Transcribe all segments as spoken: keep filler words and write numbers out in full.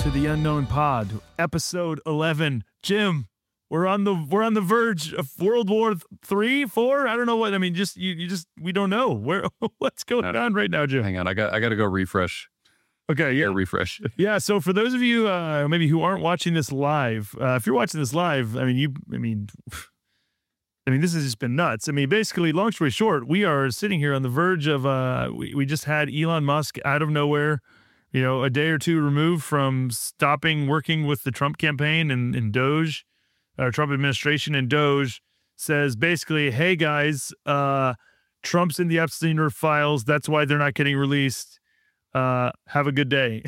to the Unknown Pod, episode eleven. Jim, we're on the we're on the verge of World War Three, four. I don't know what I mean. Just you, you just we don't know where what's going on right now, Jim. Hang on, I got I got to go refresh. Okay, yeah, yeah refresh. Yeah. So for those of you uh, maybe who aren't watching this live, uh, if you're watching this live, I mean, you, I mean. I mean, this has just been nuts. I mean, basically, long story short, we are sitting here on the verge of, uh, we, we just had Elon Musk out of nowhere, you know, a day or two removed from stopping working with the Trump campaign and, and Doge, or Trump administration, and Doge says basically, hey guys, uh, Trump's in the Epstein files. That's why they're not getting released. Uh, have a good day.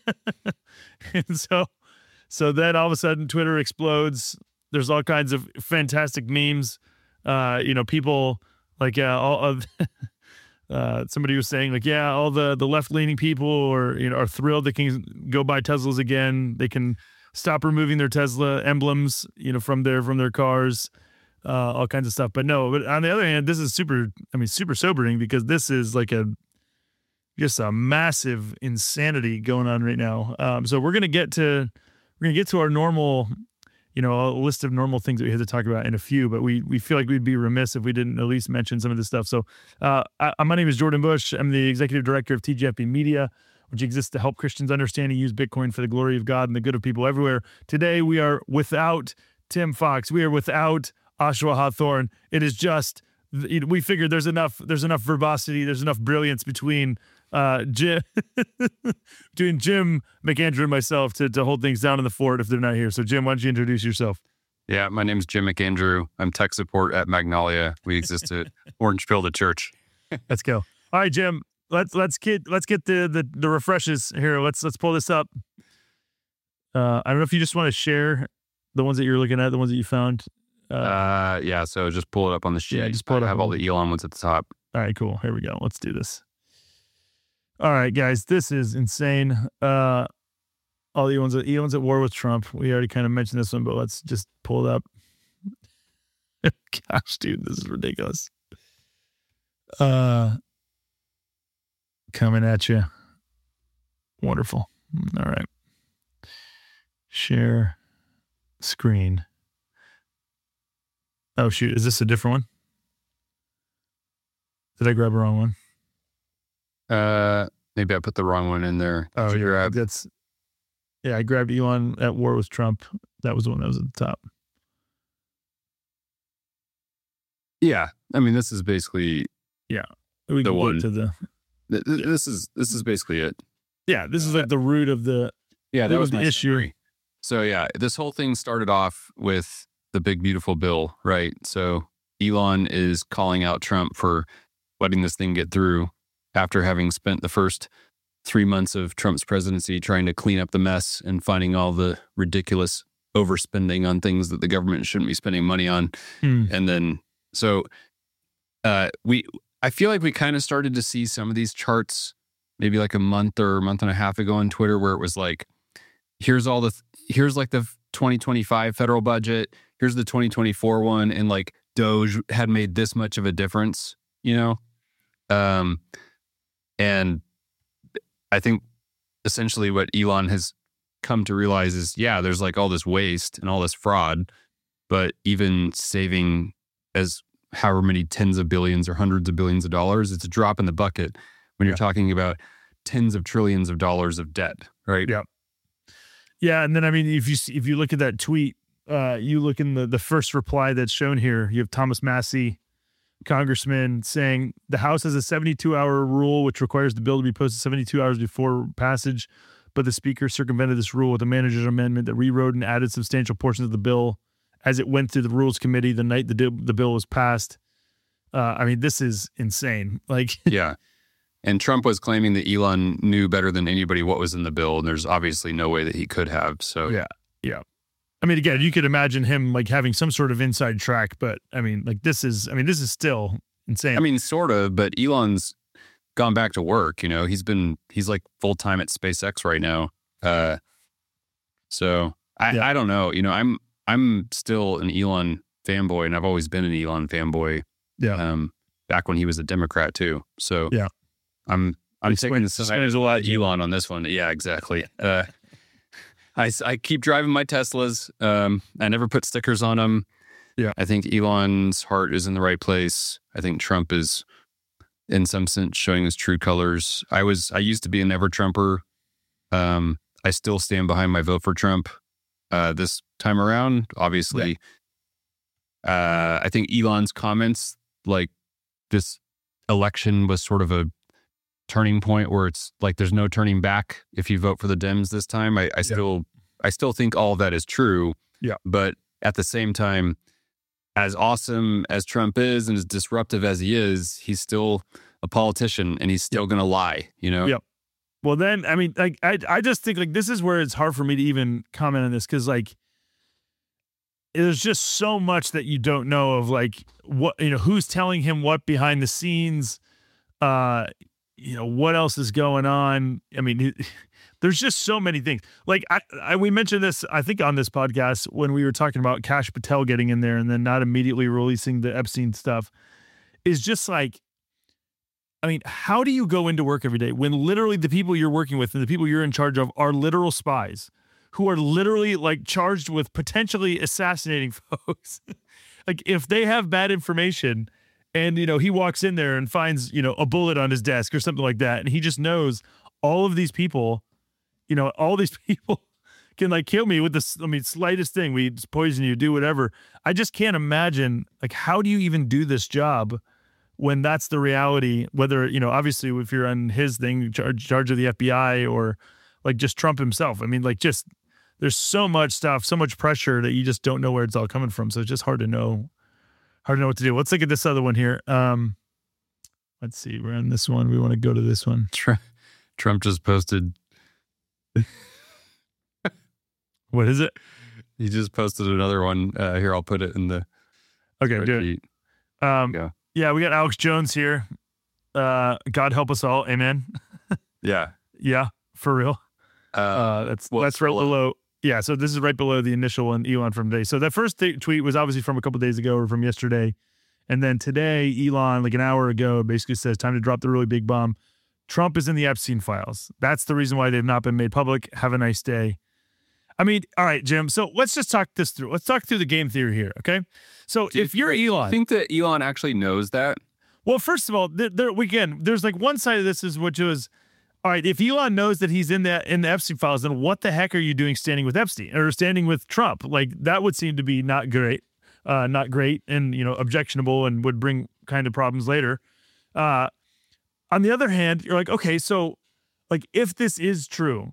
And so, so then all of a sudden Twitter explodes. There's all kinds of fantastic memes. Uh, you know, people like uh, all of uh, somebody was saying like, yeah, all the, the left leaning people or you know are thrilled they can go buy Teslas again. They can stop removing their Tesla emblems, you know, from their from their cars, uh, all kinds of stuff. But no, but on the other hand, this is super. I mean, super sobering because this is like a just a massive insanity going on right now. Um, so we're gonna get to we're gonna get to our normal. You know, a list of normal things that we had to talk about in a few, but we we feel like we'd be remiss if we didn't at least mention some of this stuff. So uh, I, my name is Jordan Bush. I'm the executive director of T G F B Media, which exists to help Christians understand and use Bitcoin for the glory of God and the good of people everywhere. Today, we are without Tim Fox. We are without Oshawa Hawthorne. It is just, we figured there's enough, there's enough verbosity, there's enough brilliance between uh Jim doing Jim McAndrew and myself to, to hold things down in the fort if they're not here. So Jim, why don't you introduce yourself? Yeah, my name's Jim McAndrew. I'm tech support at Magnolia. We exist at Orange Pill to Church. Let's go. All right, Jim. Let's let's get let's get the the, the refreshes here. Let's let's pull this up. Uh I don't know if you just want to share the ones that you're looking at, the ones that you found. Uh, uh yeah, so just pull it up on the sheet. Yeah, just pull it I up. have all the Elon ones at the top. All right, cool. Here we go. Let's do this. All right, guys, this is insane. Uh, all the Elon's, Elon's at war with Trump. We already kind of mentioned this one, but let's just pull it up. Gosh, dude, this is ridiculous. Uh, coming at you. Wonderful. All right. Share screen. Oh, shoot. Is this a different one? Did I grab the wrong one? Uh, maybe I put the wrong one in there. Oh, yeah, grab? that's yeah. I grabbed Elon at war with Trump. That was the one that was at the top. Yeah, I mean, this is basically yeah. We the can one go to the. Th- th- this is this is basically it. Yeah, this is like the root of the. Yeah, that was the my issue. Story. So yeah, this whole thing started off with the big beautiful bill, right? So Elon is calling out Trump for letting this thing get through. After having spent the first three months of Trump's presidency trying to clean up the mess and finding all the ridiculous overspending on things that the government shouldn't be spending money on. Hmm. And then, so uh, we, I feel like we kind of started to see some of these charts maybe like a month or a month and a half ago on Twitter where it was like, here's all the, here's like the twenty twenty-five federal budget, here's the twenty twenty-four one. And like Doge had made this much of a difference, you know? Um, And I think essentially what Elon has come to realize is, yeah, there's like all this waste and all this fraud, but even saving as however many tens of billions or hundreds of billions of dollars, it's a drop in the bucket when you're yeah. talking about tens of trillions of dollars of debt, right? Yeah. Yeah. And then, I mean, if you if you look at that tweet, uh, you look in the, the first reply that's shown here, you have Thomas Massie, Congressman, saying the House has a seventy-two hour rule which requires the bill to be posted seventy-two hours before passage, but the Speaker circumvented this rule with a manager's amendment that rewrote and added substantial portions of the bill as it went through the Rules Committee the night the the bill was passed. Uh, I mean, this is insane. Like, yeah. And Trump was claiming that Elon knew better than anybody what was in the bill, and there's obviously no way that he could have. So yeah, yeah. I mean, again, you could imagine him like having some sort of inside track, but I mean, like this is, I mean, this is still insane. I mean, sort of, but Elon's gone back to work. You know, he's been, he's like full time at SpaceX right now. Uh, so I, yeah. I don't know. You know, I'm, I'm still an Elon fanboy, and I've always been an Elon fanboy. Yeah. Um, back when he was a Democrat too. So yeah, I'm, I'm taking the side a lot Elon on this one. Yeah, exactly. Uh, I, I keep driving my Teslas. Um, I never put stickers on them. Yeah. I think Elon's heart is in the right place. I think Trump is, in some sense, showing his true colors. I was, I used to be a never Trumper. Um, I still stand behind my vote for Trump. Uh, this time around, obviously, yeah. uh, I think Elon's comments, like this election was sort of a turning point where it's like there's no turning back if you vote for the Dems this time. I, I yeah. still, I still think all of that is true. Yeah, but at the same time, as awesome as Trump is and as disruptive as he is, he's still a politician and he's still yep. going to lie, you know? Yep. Well, then, I mean, like, I, I just think like this is where it's hard for me to even comment on this because like there's just so much that you don't know of like what, you know, who's telling him what behind the scenes, uh, you know, what else is going on. I mean, it, there's just so many things. Like I, I, we mentioned this, I think on this podcast when we were talking about Kash Patel getting in there and then not immediately releasing the Epstein stuff is just like, I mean, how do you go into work every day when literally the people you're working with and the people you're in charge of are literal spies who are literally like charged with potentially assassinating folks? Like if they have bad information and, you know, he walks in there and finds, you know, a bullet on his desk or something like that. And he just knows all of these people, you know, all these people can like kill me with this. I mean, slightest thing, we just poison you, do whatever. I just can't imagine like, how do you even do this job when that's the reality, whether, you know, obviously if you're on his thing, charge, charge of the F B I or like just Trump himself. I mean, like just, there's so much stuff, so much pressure that you just don't know where it's all coming from. So it's just hard to know, hard to know what to do. Let's look at this other one here. Um, let's see, we're on this one. We want to go to this one. Trump just posted. What is it? He just posted another one. Uh, here, I'll put it in the. Okay, do it. Um, yeah. Yeah, we got Alex Jones here. Uh, God help us all. Amen. Yeah. Yeah, for real. Uh, uh, that's well, that's right well, below. Yeah, so this is right below the initial one, Elon from today. So that first th- tweet was obviously from a couple days ago or from yesterday. And then today, Elon, like an hour ago, basically says, time to drop the really big bomb. Trump is in the Epstein files. That's the reason why they've not been made public. Have a nice day. I mean, all right, Jim. So let's just talk this through. Let's talk through the game theory here, okay? So Do if you're you Elon, think that Elon actually knows that? Well, first of all, there, there again, there's like one side of this is which was, all right, if Elon knows that he's in the in the Epstein files, then what the heck are you doing standing with Epstein or standing with Trump? Like that would seem to be not great, uh, not great, and you know, objectionable, and would bring kind of problems later. Uh, on the other hand, you're like, okay, so like if this is true.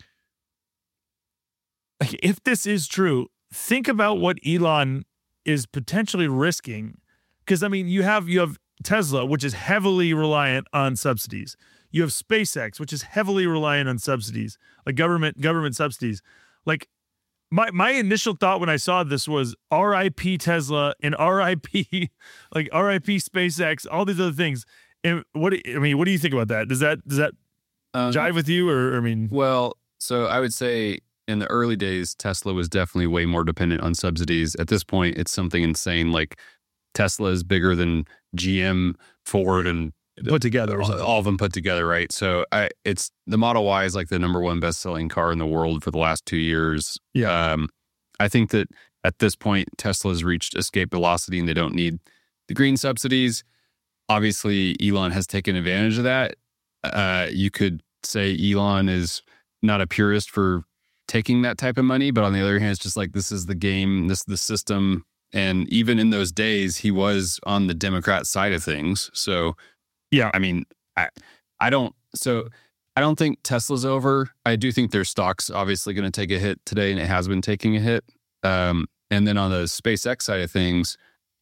Like, if this is true, think about what Elon is potentially risking. Because, I mean, you have you have Tesla, which is heavily reliant on subsidies. You have SpaceX, which is heavily reliant on subsidies, like government government subsidies. Like, my my initial thought when I saw this was R I P Tesla and R I P, like R I P SpaceX, all these other things. And what I mean, what do you think about that? Does that does that um, jive with you, or, or I mean? Well, so I would say. In the early days, Tesla was definitely way more dependent on subsidies. At this point, it's something insane. Like Tesla is bigger than G M, Ford, and put together, all, all of them put together, right? So I, it's the Model Y is like the number one best-selling car in the world for the last two years. Yeah, um, I think that at this point, Tesla has reached escape velocity, and they don't need the green subsidies. Obviously, Elon has taken advantage of that. Uh, you could say Elon is not a purist for taking that type of money, but on the other hand, it's just like this is the game, this is the system. And even in those days, he was on the Democrat side of things. So, yeah, I mean, I, I don't. So, I don't think Tesla's over. I do think their stock's obviously going to take a hit today, and it has been taking a hit. Um, and then on the SpaceX side of things,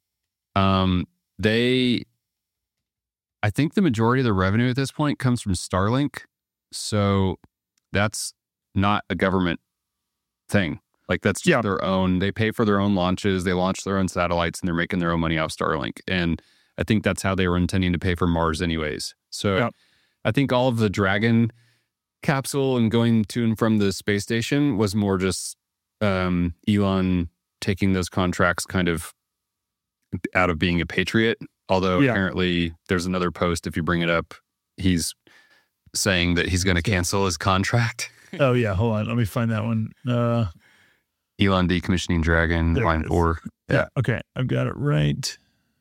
um, they, I think the majority of the revenue at this point comes from Starlink. So that's not a government thing. Like that's just yeah. their own, they pay for their own launches, they launch their own satellites, and they're making their own money off Starlink. And I think that's how they were intending to pay for Mars anyways. So yeah. I think all of the Dragon capsule and going to and from the space station was more just um, Elon taking those contracts kind of out of being a patriot. Although yeah. apparently there's another post, if you bring it up, he's saying that he's going to cancel his contract. Oh yeah, hold on. Let me find that one. Uh, Elon decommissioning Dragon, There it line is. four. yeah. Okay, I've got it right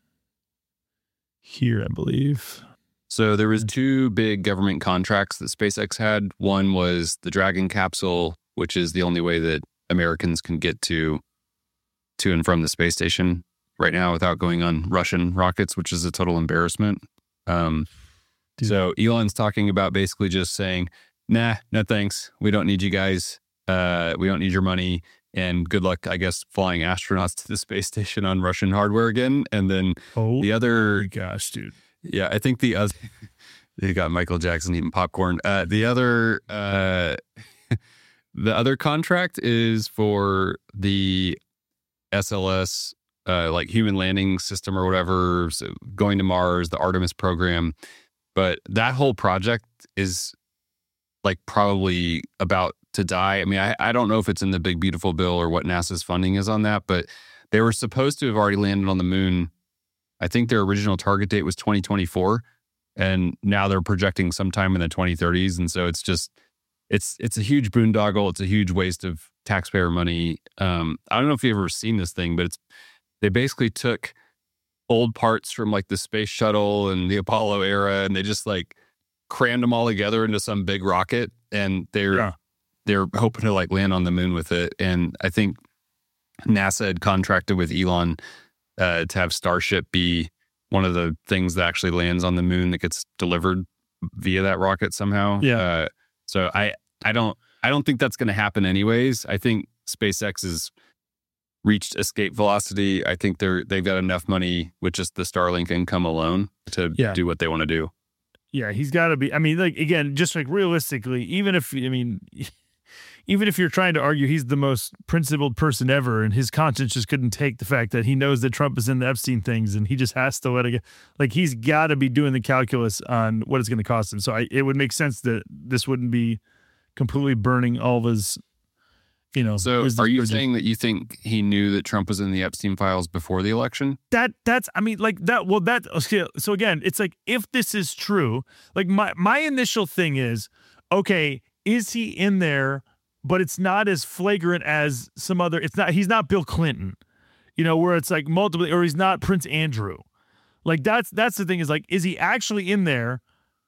here, I believe. So there was two big government contracts that SpaceX had. One was the Dragon capsule, which is the only way that Americans can get to to and from the space station right now without going on Russian rockets, which is a total embarrassment. Um, Dude. so Elon's talking about basically just saying, nah, no thanks. We don't need you guys. Uh, we don't need your money. And good luck, I guess, flying astronauts to the space station on Russian hardware again. And then Oh the other gosh, dude. yeah, I think the other, they got Michael Jackson eating popcorn. Uh, the other, uh, the other contract is for the S L S, uh, like human landing system or whatever, so going to Mars, the Artemis program. But that whole project is like probably about to die. I mean, I, I don't know if it's in the big, beautiful bill or what NASA's funding is on that, but they were supposed to have already landed on the moon. I think their original target date was twenty twenty-four, and now they're projecting sometime in the twenty thirties. And so it's just, it's it's a huge boondoggle. It's a huge waste of taxpayer money. Um, I don't know if you've ever seen this thing, but it's they basically took old parts from like the space shuttle and the Apollo era, and they just like crammed them all together into some big rocket, and they're Yeah. they're hoping to like land on the moon with it. And I think NASA had contracted with Elon uh, to have Starship be one of the things that actually lands on the moon that gets delivered via that rocket somehow. Yeah. Uh, so I, I don't, I don't think that's going to happen anyways. I think SpaceX has reached escape velocity. I think they're, they've got enough money with just the Starlink income alone to Yeah. do what they want to do. Yeah, he's got to be. I mean, like, again, just like realistically, even if, I mean, even if you're trying to argue he's the most principled person ever and his conscience just couldn't take the fact that he knows that Trump is in the Epstein things and he just has to let it go. Like, he's got to be doing the calculus on what it's going to cost him. So I, it would make sense that this wouldn't be completely burning all of his, you know. So his- are you his- saying that you think he knew that Trump was in the Epstein files before the election? that that's I mean like that well that okay, so again it's like if this is true, like my my initial thing is, okay, is he in there, but it's not as flagrant as some other, it's not, he's not Bill Clinton, you know, where it's like multiple, or he's not Prince Andrew. Like that's that's the thing, is like, is he actually in there?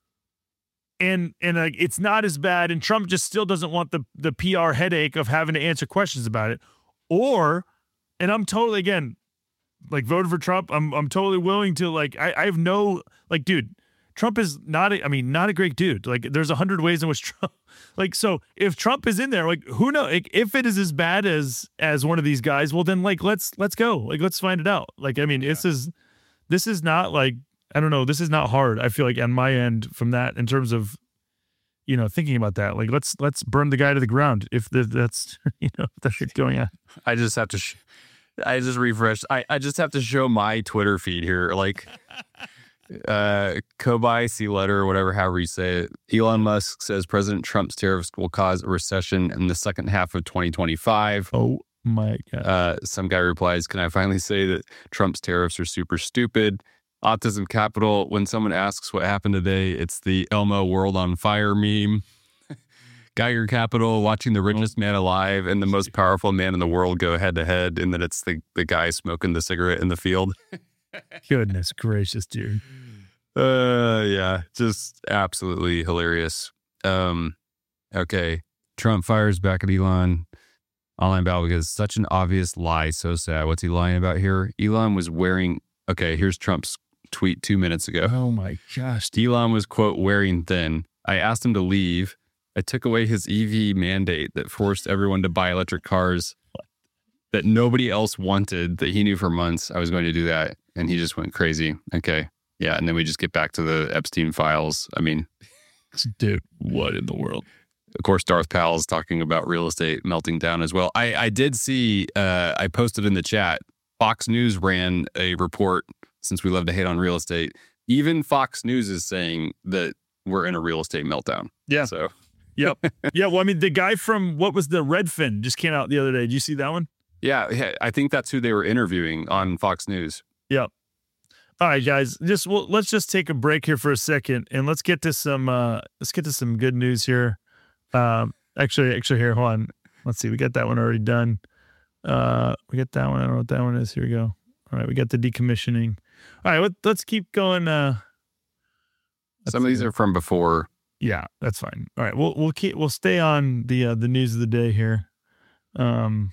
And and like it's not as bad, and Trump just still doesn't want the the P R headache of having to answer questions about it. Or, and I'm totally, again, like voted for Trump. I'm I'm totally willing to, like, I, I have no, like, dude, Trump is not a, I mean, not a great dude. Like, there's a hundred ways in which Trump, like, so if Trump is in there, like, who knows, like, if it is as bad as as one of these guys, well then, like, let's let's go, like, let's find it out. Like, I mean, this is this is not like, I don't know, this is not hard. I feel like on my end from that, in terms of, you know, thinking about that, like, let's let's burn the guy to the ground if the, that's, you know, if that's going on. I just have to, sh- I just refreshed. I, I just have to show my Twitter feed here. Like, uh, Kobai C letter, or whatever, however you say it. Elon Musk says President Trump's tariffs will cause a recession in the second half of twenty twenty-five. Oh my God. Uh, some guy replies, can I finally say that Trump's tariffs are super stupid? Autism Capital, when someone asks what happened today, it's the Elmo World on Fire meme. Geiger Capital, watching the richest man alive and the most powerful man in the world go head to head, and then it's the, the guy smoking the cigarette in the field. Goodness gracious, dude. Uh, yeah, just absolutely hilarious. Um, okay, Trump fires back at Elon. Online battle because such an obvious lie. So sad. What's he lying about here? Elon was wearing. Okay, here's Trump's tweet two minutes ago. Oh my gosh. Elon was, quote, wearing thin. I asked him to leave. I took away his E V mandate that forced everyone to buy electric cars that nobody else wanted, that he knew for months I was going to do that. And he just went crazy. Okay. Yeah. And then we just get back to the Epstein files. I mean, Dude, what in the world? of course, Darth Powell's talking about real estate melting down as well. I, I did see, uh, I posted in the chat, Fox News ran a report, since we love to hate on real estate. Even Fox News is saying that we're in a real estate meltdown. Yeah. So, Yep. Yeah. Well, I mean, the guy from, what was the Redfin just came out the other day. Did you see that one? yeah, yeah, I think that's who they were interviewing on Fox News. Yep. All right, guys. Just well, let's just take a break here for a second, and let's get to some uh, let's get to some good news here. Um, Actually, actually, here, hold on. Let's see. We got that one already done. Uh, we got that one. I don't know what that one is. Here we go. All right, we got the decommissioning. All right, let, let's keep going. Uh, Some of these are from before. Yeah, that's fine. All right, we'll we'll keep we'll stay on the uh, the news of the day here. Um,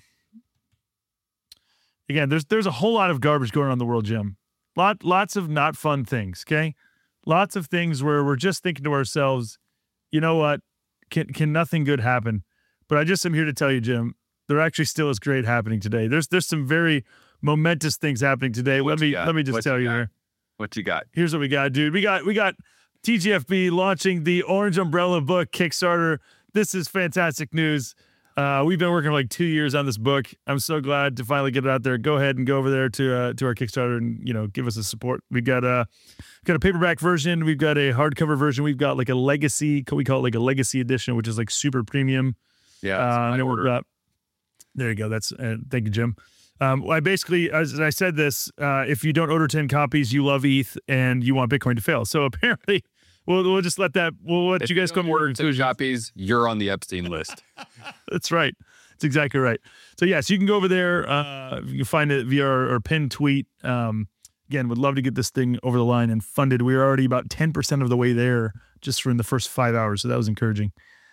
again, there's there's a whole lot of garbage going on in the world, Jim. Lot lots of not fun things. Okay, lots of things where we're just thinking to ourselves, you know what, can can nothing good happen? But I just am here to tell you, Jim, there actually still is great happening today. There's there's some very momentous things happening today. What let me you got? let me just What tell you you got? here. What you got? Here's what we got, dude. We got we got T G F B launching the Orange Umbrella book Kickstarter. This is fantastic news. Uh, we've been working for like two years on this book. I'm so glad to finally get it out there. Go ahead and go over there to uh, to our Kickstarter and, you know, give us a support. We've got a got a paperback version. We've got a hardcover version. We've got like a legacy. We call it like a legacy edition, which is like super premium. Yeah, Uh, I ordered. uh, there you go. That's uh, thank you, Jim. Um, I basically, as I said this, uh, if you don't order ten copies, you love E T H and you want Bitcoin to fail. So apparently, we'll we'll just let that. We'll let If you guys don't come order order two copies, you're on the Epstein list. That's right. That's exactly right. So yes, you can go over there. Uh, you can find it via our, our pinned tweet. Um, again, would love to get this thing over the line and funded. We are already about ten percent of the way there just from the first five hours. So that was encouraging.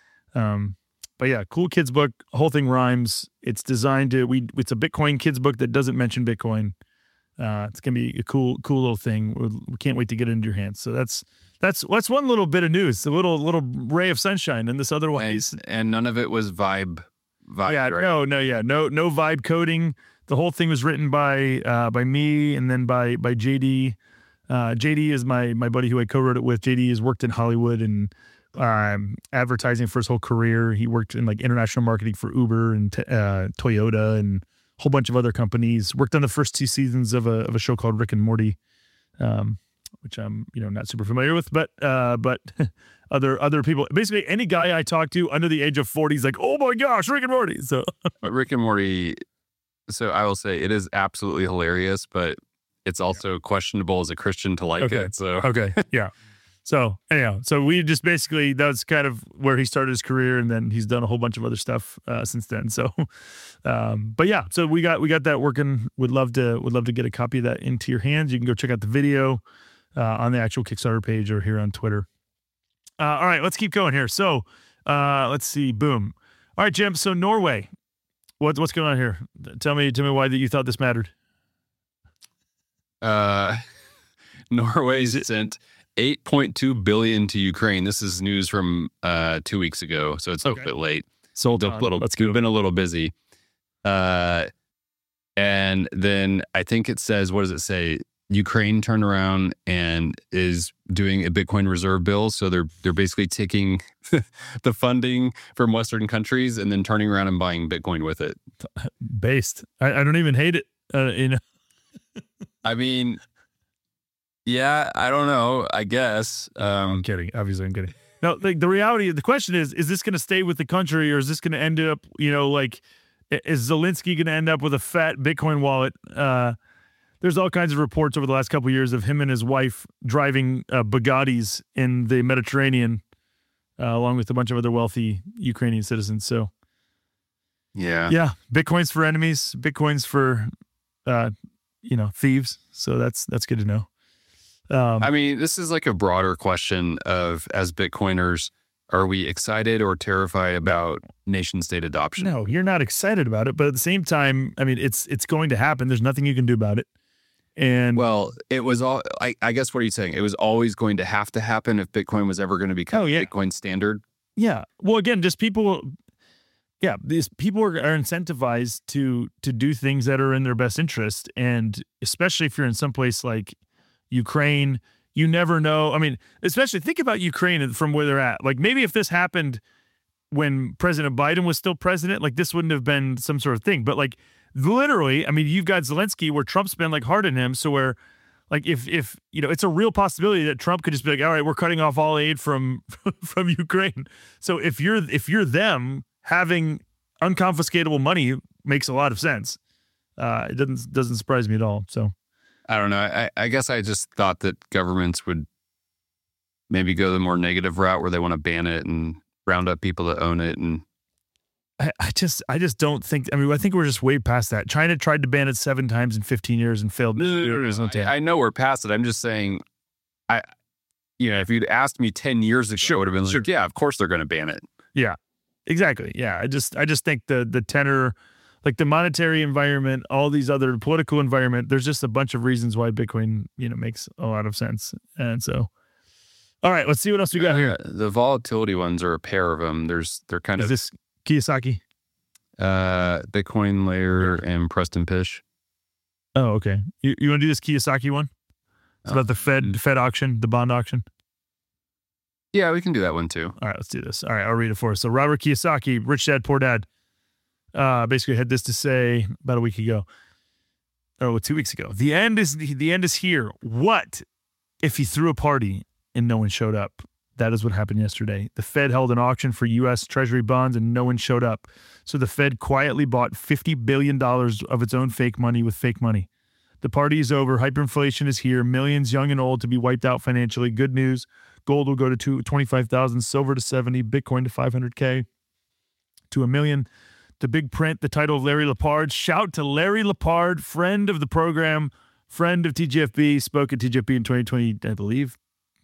Um, but yeah, cool kids book. Whole thing rhymes. It's designed to, we, it's a Bitcoin kids book that doesn't mention Bitcoin. Uh, it's going to be a cool, cool little thing. We, we can't wait to get it into your hands. So that's, that's, that's one little bit of news, a little, little ray of sunshine in this and, otherwise. and none of it was vibe. Vibe, Yeah, right? no, no, yeah, no, no vibe coding. The whole thing was written by uh, by me and then by by J D. Uh, J D is my my buddy who I co-wrote it with. J D has worked in Hollywood and um, advertising for his whole career. He worked in like international marketing for Uber and t- uh, Toyota and a whole bunch of other companies. Worked on the first two seasons of a of a show called Rick and Morty, um, which I'm you know not super familiar with, but uh, but. Other other people, basically any guy I talk to under the age of forty is like, oh my gosh, Rick and Morty. So But Rick and Morty, so I will say it is absolutely hilarious, but it's also questionable as a Christian to like Okay. it. So okay, yeah. So anyhow, so we just basically that's kind of where he started his career, and then he's done a whole bunch of other stuff uh, since then. So, um, but yeah, so we got we got that working. Would love to would love to get a copy of that into your hands. You can go check out the video uh, on the actual Kickstarter page or here on Twitter. Uh, all right, let's keep going here. So, uh, let's see. Boom. All right, Jim. So Norway, what, what's going on here? Tell me, tell me why that you thought this mattered. uh, Norway sent eight point two billion dollars to Ukraine. This is news from uh, two weeks ago, so it's a Okay. little bit late. Sold A little, we've been a little busy. Uh, and then I think it says, what does it say? Ukraine turned around and is doing a Bitcoin reserve bill. So they're they're basically taking the funding from Western countries and then turning around and buying Bitcoin with it. Based. I, I don't even hate it. Uh, you know. I mean, yeah, I don't know. I guess. I'm Um, kidding. Obviously, I'm kidding. No, like the reality of the question is: is this going to stay with the country, or is this going to end up, you know, like i- is Zelensky going to end up with a fat Bitcoin wallet? Uh, there's all kinds of reports over the last couple of years of him and his wife driving uh, Bugattis in the Mediterranean, uh, along with a bunch of other wealthy Ukrainian citizens. So, yeah. yeah, Bitcoin's for enemies. Bitcoin's for, uh, you know, thieves. So that's that's good to know. Um, I mean, this is like a broader question of, as Bitcoiners, are we excited or terrified about nation state adoption? No, you're not excited about it, but at the same time, I mean, it's it's going to happen. There's nothing you can do about it. And Well, it was all, I, I guess what are you saying? It was always going to have to happen if Bitcoin was ever going to become Oh, yeah. Bitcoin standard. yeah, well, again, just people, yeah, these people are, are incentivized to to do things that are in their best interest, and especially if you're in some place like Ukraine, you never know. I mean, especially think about Ukraine from where they're at. Like maybe if this happened when President Biden was still president, like this wouldn't have been some sort of thing. But like literally, I mean, you've got Zelensky where Trump's been like hard on him. So where like if if you know, it's a real possibility that Trump could just be like, all right, we're cutting off all aid from from Ukraine. So if you're if you're them, having unconfiscatable money makes a lot of sense. Uh, it doesn't doesn't surprise me at all. So. I don't know. I, I guess I just thought that governments would maybe go the more negative route where they want to ban it and round up people that own it and I, I just I just don't think. I mean, I think we're just way past that. China tried to ban it seven times in fifteen years and failed. No, no, no, no, no. I, I know we're past it. I'm just saying, I, you know, if you'd asked me ten years ago, sure, I would have been sure. like, yeah, of course they're going to ban it. Yeah, exactly. Yeah, I just I just think the the tenor, like the monetary environment, all these other political environment, there's just a bunch of reasons why Bitcoin, you know, makes a lot of sense. And so, all right, let's see what else we got here. Uh, the volatility ones are a pair of them. There's they're kind Is of this Kiyosaki? Uh, Bitcoin Layer and Preston Pish. Oh, okay. You you want to do this Kiyosaki one? It's about the Fed Fed auction, the bond auction. Yeah, we can do that one too. All right, let's do this. All right, I'll read it for us. So Robert Kiyosaki, Rich Dad Poor Dad, uh, basically had this to say about a week ago. Oh, two weeks ago. The end is the end is here. What if he threw a party and no one showed up? That is what happened yesterday. The Fed held an auction for U S Treasury bonds and no one showed up. So the Fed quietly bought fifty billion dollars of its own fake money with fake money. The party is over. Hyperinflation is here. Millions, young and old, to be wiped out financially. Good news. Gold will go to twenty-five thousand, silver to seventy, Bitcoin to five hundred K, to a million. The big print, the title of Larry Lepard. Shout to Larry Lepard, friend of the program, friend of T G F B, spoke at T G F B in twenty twenty, I believe.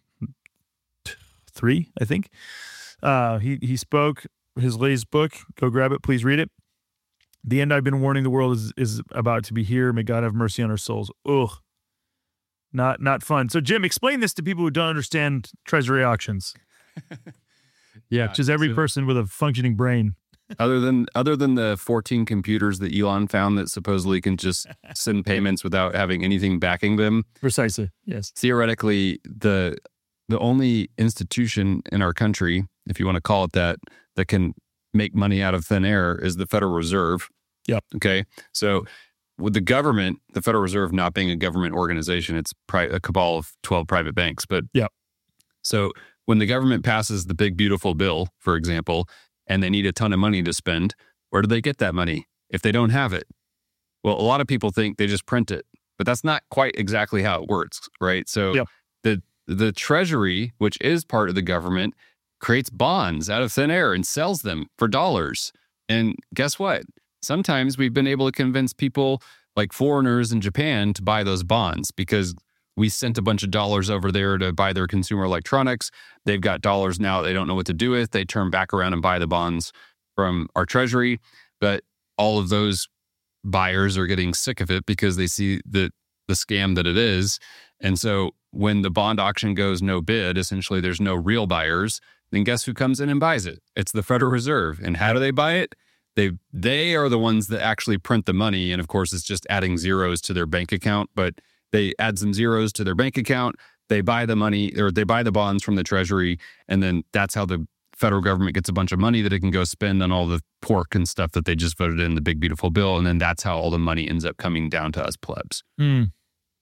Three, I think. Uh, he he spoke his latest book. Go grab it. Please read it. The end I've been warning the world is is about to be here. May God have mercy on our souls. Ugh. Not not fun. So, Jim, explain this to people who don't understand treasury auctions. Yeah. Which is every so, person with a functioning brain. Other than other than the fourteen computers that Elon found that supposedly can just send payments without having anything backing them. Precisely. Yes. Theoretically, the the only institution in our country, if you want to call it that, that can make money out of thin air is the Federal Reserve. Yep. Okay. So with the government, the Federal Reserve not being a government organization, it's pri- a cabal of twelve private banks. But yep. So when the government passes the big, beautiful bill, for example, and they need a ton of money to spend, where do they get that money if they don't have it? Well, a lot of people think they just print it, but that's not quite exactly how it works, right? So yep. the the Treasury, which is part of the government, creates bonds out of thin air and sells them for dollars. And guess what? Sometimes we've been able to convince people like foreigners in Japan to buy those bonds because we sent a bunch of dollars over there to buy their consumer electronics. They've got dollars now they don't know what to do with. They turn back around and buy the bonds from our Treasury. But all of those buyers are getting sick of it because they see the, the scam that it is. And so when the bond auction goes no bid, essentially there's no real buyers, then guess who comes in and buys it? It's the Federal Reserve. And how do they buy it? They they are the ones that actually print the money. And of course, it's just adding zeros to their bank account. But they add some zeros to their bank account. They buy the money or they buy the bonds from the Treasury. And then that's how the federal government gets a bunch of money that it can go spend on all the pork and stuff that they just voted in the big, beautiful bill. And then that's how all the money ends up coming down to us plebs. Mm.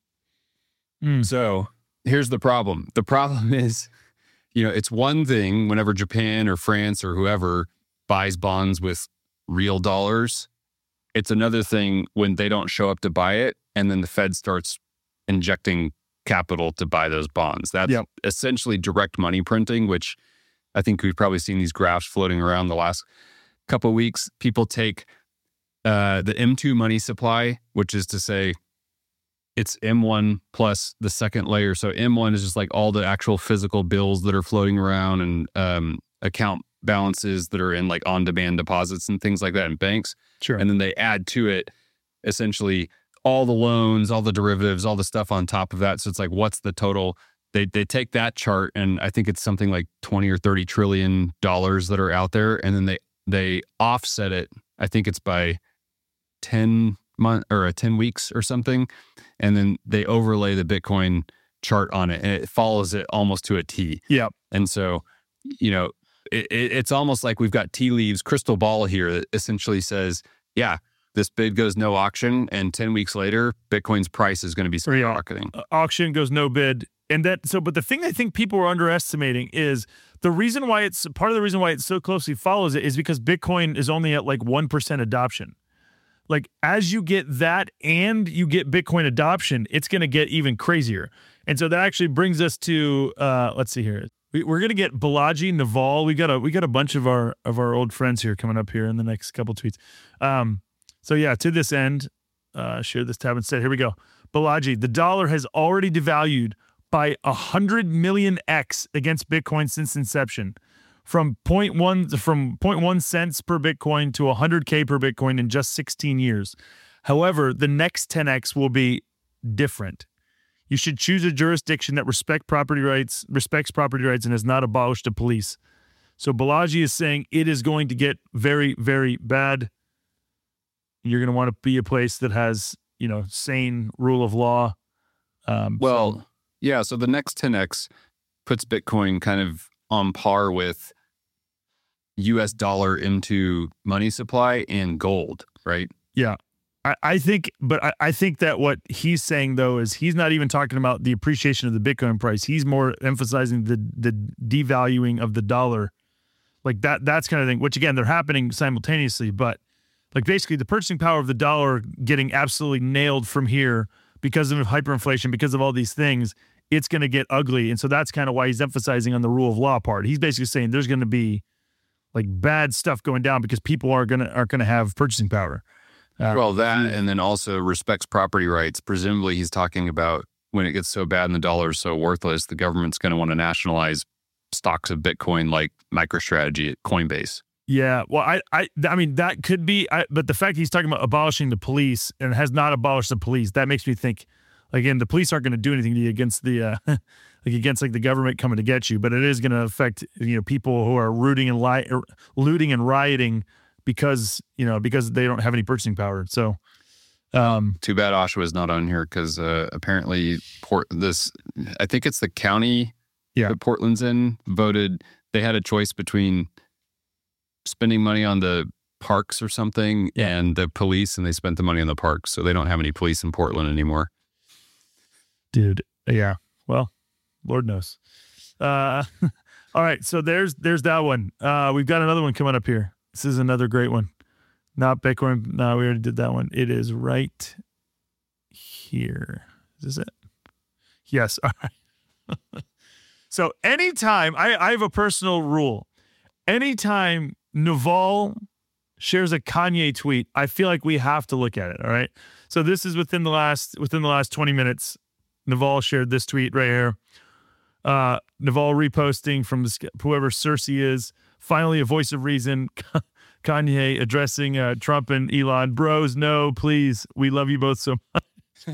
Mm. So here's the problem. The problem is, you know, it's one thing whenever Japan or France or whoever buys bonds with real dollars. It's another thing when they don't show up to buy it and then the Fed starts injecting capital to buy those bonds. That's yep. essentially direct money printing, which I think we've probably seen these graphs floating around the last couple of weeks. People take uh, the M two money supply, which is to say it's M one plus the second layer. So M one is just like all the actual physical bills that are floating around and um, account balances that are in like on-demand deposits and things like that in banks. Sure. And then they add to it essentially all the loans, all the derivatives, all the stuff on top of that. So it's like, what's the total? They they take that chart and I think it's something like twenty or thirty trillion dollars that are out there. And then they, they offset it. I think it's by ten month or uh, ten weeks or something. And then they overlay the Bitcoin chart on it and it follows it almost to a T. Yeah. And so, you know, it, it, it's almost like we've got tea leaves, crystal ball here that essentially says, yeah, this bid goes no auction. And ten weeks later, Bitcoin's price is going to be skyrocketing. Uh, auction goes no bid. And that, so, but the thing I think people are underestimating is the reason why it's, part of the reason why it so closely follows it is because Bitcoin is only at like one percent adoption. Like as you get that and you get Bitcoin adoption, it's going to get even crazier. And so that actually brings us to, uh, let's see here. We, we're gonna get Balaji, Naval. We got a we got a bunch of our of our old friends here coming up here in the next couple tweets. Um, so yeah, to this end, uh, share this tab instead. Here we go. Balaji, the dollar has already devalued by a hundred million x against Bitcoin since inception, from point one from point one cents per Bitcoin to a hundred k per Bitcoin in just sixteen years. However, the next ten x will be different. You should choose a jurisdiction that respect property rights, respects property rights, and has not abolished the police. So Balaji is saying it is going to get very, very bad. You're going to want to be a place that has, you know, sane rule of law. Um, well, so, yeah. So the next ten x puts Bitcoin kind of on par with U S dollar into money supply and gold, right? Yeah. I, I think, but I, I think that what he's saying, though, is he's not even talking about the appreciation of the Bitcoin price. He's more emphasizing the the devaluing of the dollar. Like that, that's kind of thing, which again, they're happening simultaneously, but like basically the purchasing power of the dollar getting absolutely nailed from here because of hyperinflation, because of all these things, it's going to get ugly. And so that's kind of why he's emphasizing on the rule of law part. He's basically saying there's going to be like bad stuff going down because people are going to, are going to have purchasing power. Uh, well, that, and then also respects property rights. Presumably he's talking about when it gets so bad and the dollar is so worthless, the government's going to want to nationalize stocks of Bitcoin like MicroStrategy at Coinbase. Yeah, well, I, I, I mean, that could be, I, but the fact he's talking about abolishing the police and has not abolished the police, that makes me think, again, the police aren't going to do anything to you against the, uh, like against like the government coming to get you, but it is going to affect, you know, people who are rooting and li- looting and rioting because, you know, because they don't have any purchasing power. So, um, too bad Oshawa is not on here because uh, apparently Port this, I think it's the county yeah. that Portland's in, voted, they had a choice between spending money on the parks or something yeah. and the police, and they spent the money on the parks. So they don't have any police in Portland anymore. Dude. Yeah. Well, Lord knows. Uh, all right. So there's, there's that one. Uh, we've got another one coming up here. This is another great one. Not Bitcoin. No, we already did that one. It is right here. Is this it? Yes. All right. So anytime, I, I have a personal rule. Anytime Naval shares a Kanye tweet, I feel like we have to look at it. All right. So this is within the last within the last twenty minutes. Naval shared this tweet right here. Uh, Naval reposting from this, whoever Cersei is. Finally, a voice of reason. Kanye addressing uh, Trump and Elon. Bros, no, please. We love you both so much.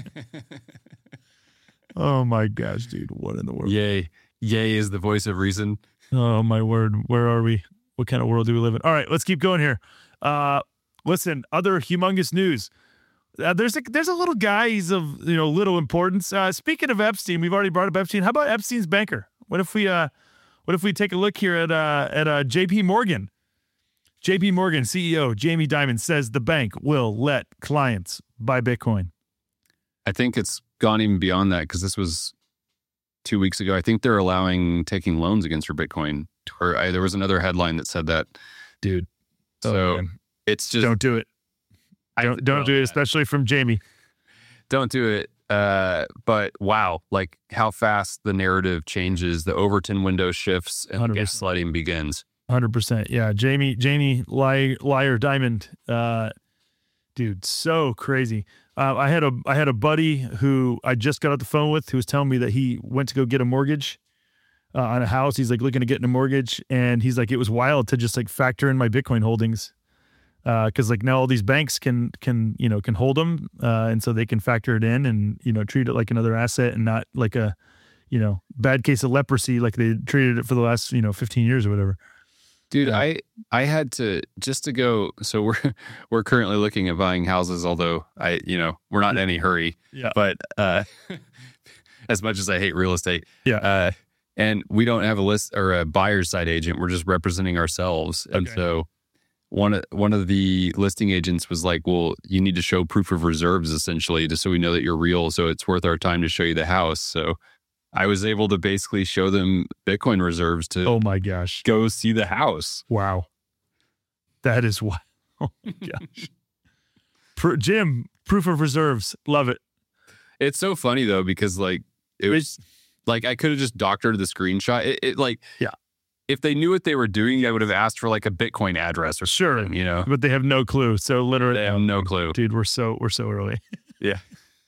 Oh my gosh, dude. What in the world? Yay. Yay is the voice of reason. Oh my word. Where are we? What kind of world do we live in? All right, let's keep going here. Uh, listen, other humongous news. Uh, there's a there's a little guy. He's of you know little importance. Uh, speaking of Epstein, we've already brought up Epstein. How about Epstein's banker? What if we uh, what if we take a look here at uh, at uh, J P Morgan? J P Morgan C E O Jamie Dimon says the bank will let clients buy Bitcoin. I think it's gone even beyond that because this was two weeks ago. I think they're allowing taking loans against your Bitcoin. Or I, there was another headline that said that, dude. So oh, it's just don't do it. I don't don't well, do it, especially from Jamie. Don't do it. Uh, but wow, like how fast the narrative changes, the Overton window shifts, and gaslighting begins. Hundred percent, yeah. Jamie, Jamie, liar, liar, Diamond, uh, dude, so crazy. Uh, I had a I had a buddy who I just got off the phone with who was telling me that he went to go get a mortgage uh, on a house. He's like looking to get a mortgage, and he's like, it was wild to just like factor in my Bitcoin holdings. Because uh, like now all these banks can can you know can hold them, uh, and so they can factor it in and you know treat it like another asset and not like a you know bad case of leprosy like they treated it for the last you know fifteen years or whatever. Dude, yeah. I I had to just to go. So we're we're currently looking at buying houses, although I you know we're not in any hurry. Yeah. But uh, as much as I hate real estate, yeah. Uh, and we don't have a list or a buyer's side agent. We're just representing ourselves, and okay. so. One, one of the listing agents was like, well, you need to show proof of reserves, essentially, just so we know that you're real. So it's worth our time to show you the house. So I was able to basically show them Bitcoin reserves to oh my gosh, go see the house. Wow. That is wild. Oh my gosh. Pro- Jim, proof of reserves. Love it. It's so funny, though, because like it was, Like I could have just doctored the screenshot. It, it like Yeah. If they knew what they were doing, I would have asked for like a Bitcoin address or Sure, something, you know. but they have no clue. So literally, They have no clue. dude. We're so we're so early. Yeah.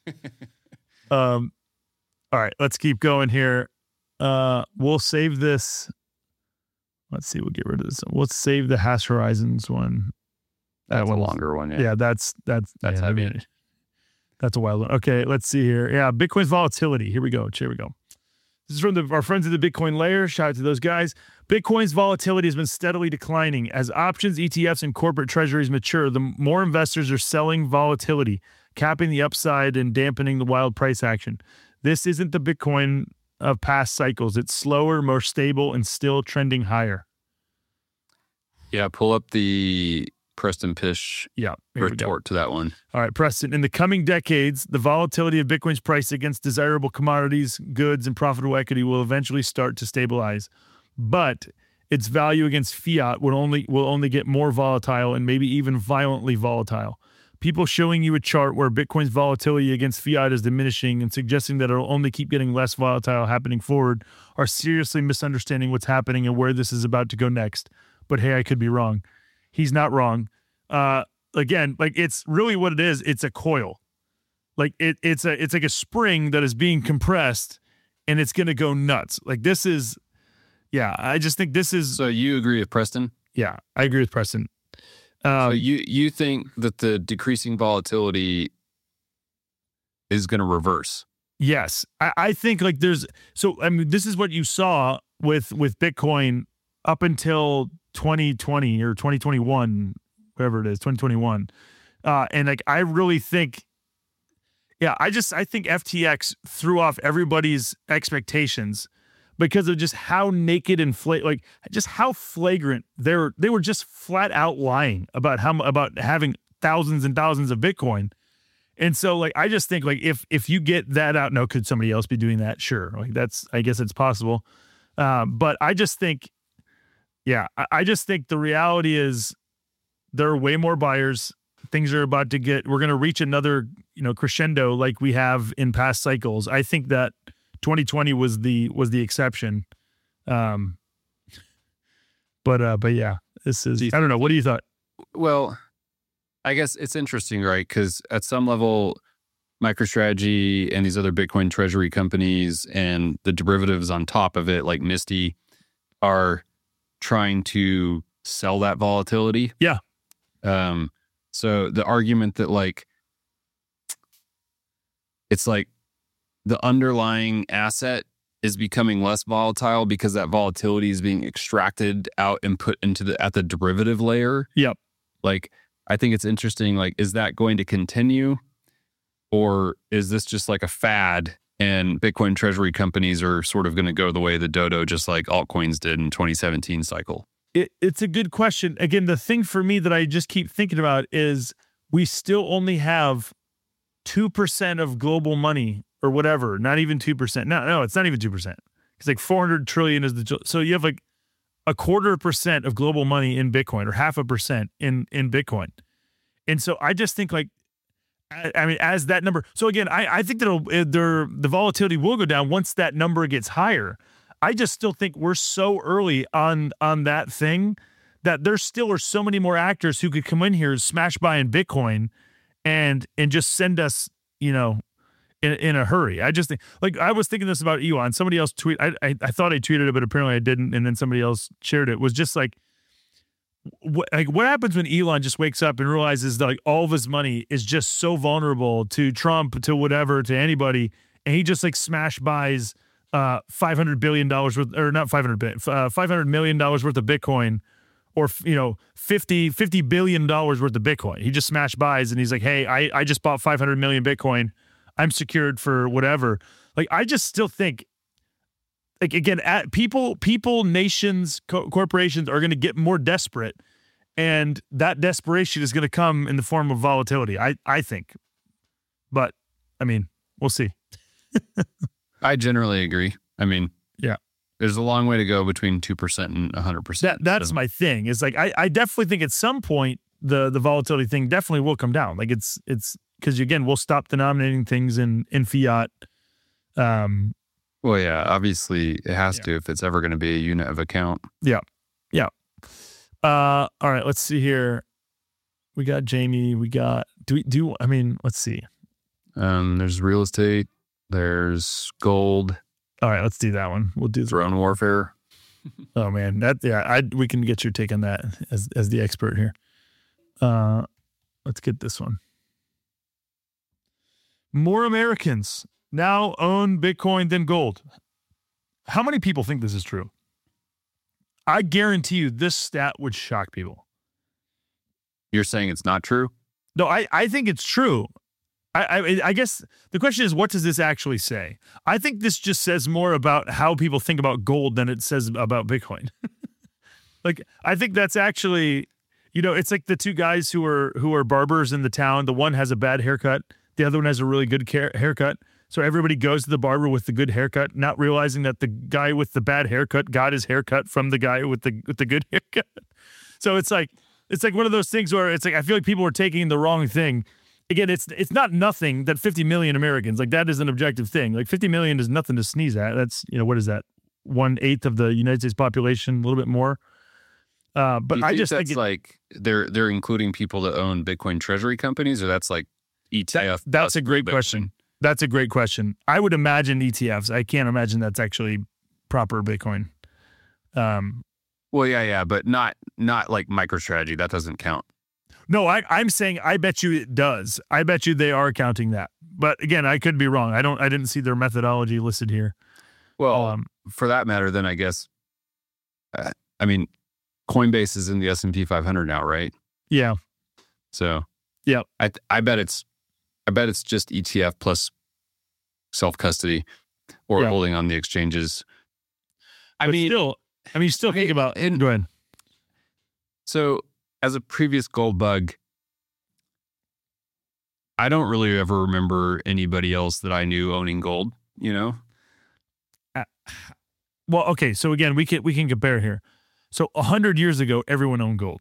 um. All right, let's keep going here. Uh, we'll save this. Let's see. We'll get rid of this. Let's save the Hash Horizons one. That's That a one's- longer one. Yeah. Yeah, that's that's That's yeah, I heavy. mean, that's a wild one. Okay, let's see here. Yeah, Bitcoin's volatility. Here we go. Here we go. This is from the, our friends at the Bitcoin Layer. Shout out to those guys. Bitcoin's volatility has been steadily declining. As options, E T Fs, and corporate treasuries mature, the more investors are selling volatility, capping the upside and dampening the wild price action. This isn't the Bitcoin of past cycles. It's slower, more stable, and still trending higher. Yeah. Pull up the Preston Pish Yeah. here we go. retort to that one. All right, Preston. In the coming decades, the volatility of Bitcoin's price against desirable commodities, goods, and profitable equity will eventually start to stabilize. But its value against fiat will only will only get more volatile and maybe even violently volatile. People showing you a chart where Bitcoin's volatility against fiat is diminishing and suggesting that it'll only keep getting less volatile happening forward are seriously misunderstanding what's happening and where this is about to go next. But hey, I could be wrong. He's not wrong. Uh, again, like it's really what it is. It's a coil. Like it, it's a, it's like a spring that is being compressed, and it's going to go nuts. Like this is, yeah. I just think this is, So you agree with Preston? yeah. I agree with Preston. So Um, you you think that the decreasing volatility is going to reverse? yes, I, I think like there's. So I mean, this is what you saw with with Bitcoin up until twenty twenty or twenty twenty-one, whatever it is, twenty twenty-one, uh, and like I really think. Yeah, I just I think F T X threw off everybody's expectations because of just how naked and fla- like just how flagrant they were. They were just flat out lying about how about having thousands and thousands of Bitcoin, and so like I just think like if if you get that out, no, could somebody else be doing that? Sure, like that's I guess it's possible, um, but I just think, yeah, I, I just think the reality is there are way more buyers. Things are about to get, we're going to reach another, you know, crescendo like we have in past cycles. I think that twenty twenty was the, was the exception. Um, but, uh, but yeah, this is, I don't know. What do you thought? Well, I guess it's interesting, right? Because at some level, MicroStrategy and these other Bitcoin treasury companies and the derivatives on top of it, like Misty, are trying to sell that volatility. Yeah. Um, so the argument that like, it's like the underlying asset is becoming less volatile because that volatility is being extracted out and put into the, at the derivative layer. Yep. Like, I think it's interesting. Like, is that going to continue, or is this just like a fad and Bitcoin treasury companies are sort of going to go the way of the dodo, just like altcoins did in twenty seventeen cycle? It, it's a good question. Again, the thing for me that I just keep thinking about is we still only have two percent of global money or whatever, not even two percent. No, no, it's not even two percent. It's like four hundred trillion is the, so you have like a quarter percent of global money in Bitcoin or half a percent in, in Bitcoin. And so I just think like, I, I mean, as that number, so again, I, I think that it'll, there, the volatility will go down once that number gets higher. I just still think we're so early on on that thing that there still are so many more actors who could come in here, smash buy in Bitcoin, and and just send us, you know, in in a hurry. I just think, like I was thinking this about Elon. Somebody else tweet. I I, I thought I tweeted it, but apparently I didn't. And then somebody else shared it. Was just like, what like what happens when Elon just wakes up and realizes that like all of his money is just so vulnerable to Trump, to whatever, to anybody, and he just like smash buys uh five hundred billion dollars worth, or not five hundred billion, uh, five hundred million dollars worth of Bitcoin, or, you know, fifty billion dollars worth of Bitcoin. He just smash buys and he's like, hey, I, I just bought five hundred million Bitcoin. I'm secured for whatever. Like, I just still think, like, again, at people, people, nations, co- corporations are going to get more desperate, and that desperation is going to come in the form of volatility, I, I think. But, I mean, we'll see. I generally agree. I mean, yeah, there's a long way to go between two percent and one hundred percent. That That's so. my thing. Is like, I, I definitely think at some point the the volatility thing definitely will come down. Like, it's, it's because, again, we'll stop denominating things in, in fiat. Um, Well, yeah, obviously it has Yeah. to if it's ever going to be a unit of account. Yeah. Yeah. Uh, all right, let's see here. We got Jamie. We got, do we do, I mean, let's see. Um, there's real estate. There's gold. All right, let's do that one. We'll do the, Drone warfare. oh man, that, yeah, I, we can get your take on that as, as the expert here. Uh, let's get this one. More Americans now own Bitcoin than gold. How many people think this is true? I guarantee you this stat would shock people. You're saying it's not true? No, I, I think it's true. I, I I guess the question is, what does this actually say? I think this just says more about how people think about gold than it says about Bitcoin. Like, I think that's actually, you know, it's like the two guys who are who are barbers in the town. The one has a bad haircut. The other one has a really good care, haircut. So everybody goes to the barber with the good haircut, not realizing that the guy with the bad haircut got his haircut from the guy with the with the good haircut. So it's like it's like one of those things where it's like I feel like people are taking the wrong thing. Again, it's it's not nothing that fifty million Americans, like that is an objective thing. Like fifty million is nothing to sneeze at. That's, you know, what is that? One eighth of the United States population, a little bit more. Uh, but Do you I think just that's think it, like they're they're including people that own Bitcoin treasury companies, or that's like E T F. that, that's a great Bitcoin? question. That's a great question. I would imagine E T Fs. I can't imagine that's actually proper Bitcoin. Um, Well, yeah, yeah, but not not like MicroStrategy. That doesn't count. no, I, I'm saying I bet you it does. I bet you they are counting that. But again, I could be wrong. I don't. I didn't see their methodology listed here. Well, Um, for that matter, then I guess. Uh, I mean, Coinbase is in the S and P five hundred now, right? yeah. So, Yep. I I bet it's, I bet it's just E T F plus self custody, or Yeah. holding on the exchanges. I But mean, still, I mean, you still okay, think about. and- Go ahead. so as a previous gold bug, I don't really ever remember anybody else that I knew owning gold. You know, Well, okay. So again, we can we can compare here. So a hundred years ago, everyone owned gold.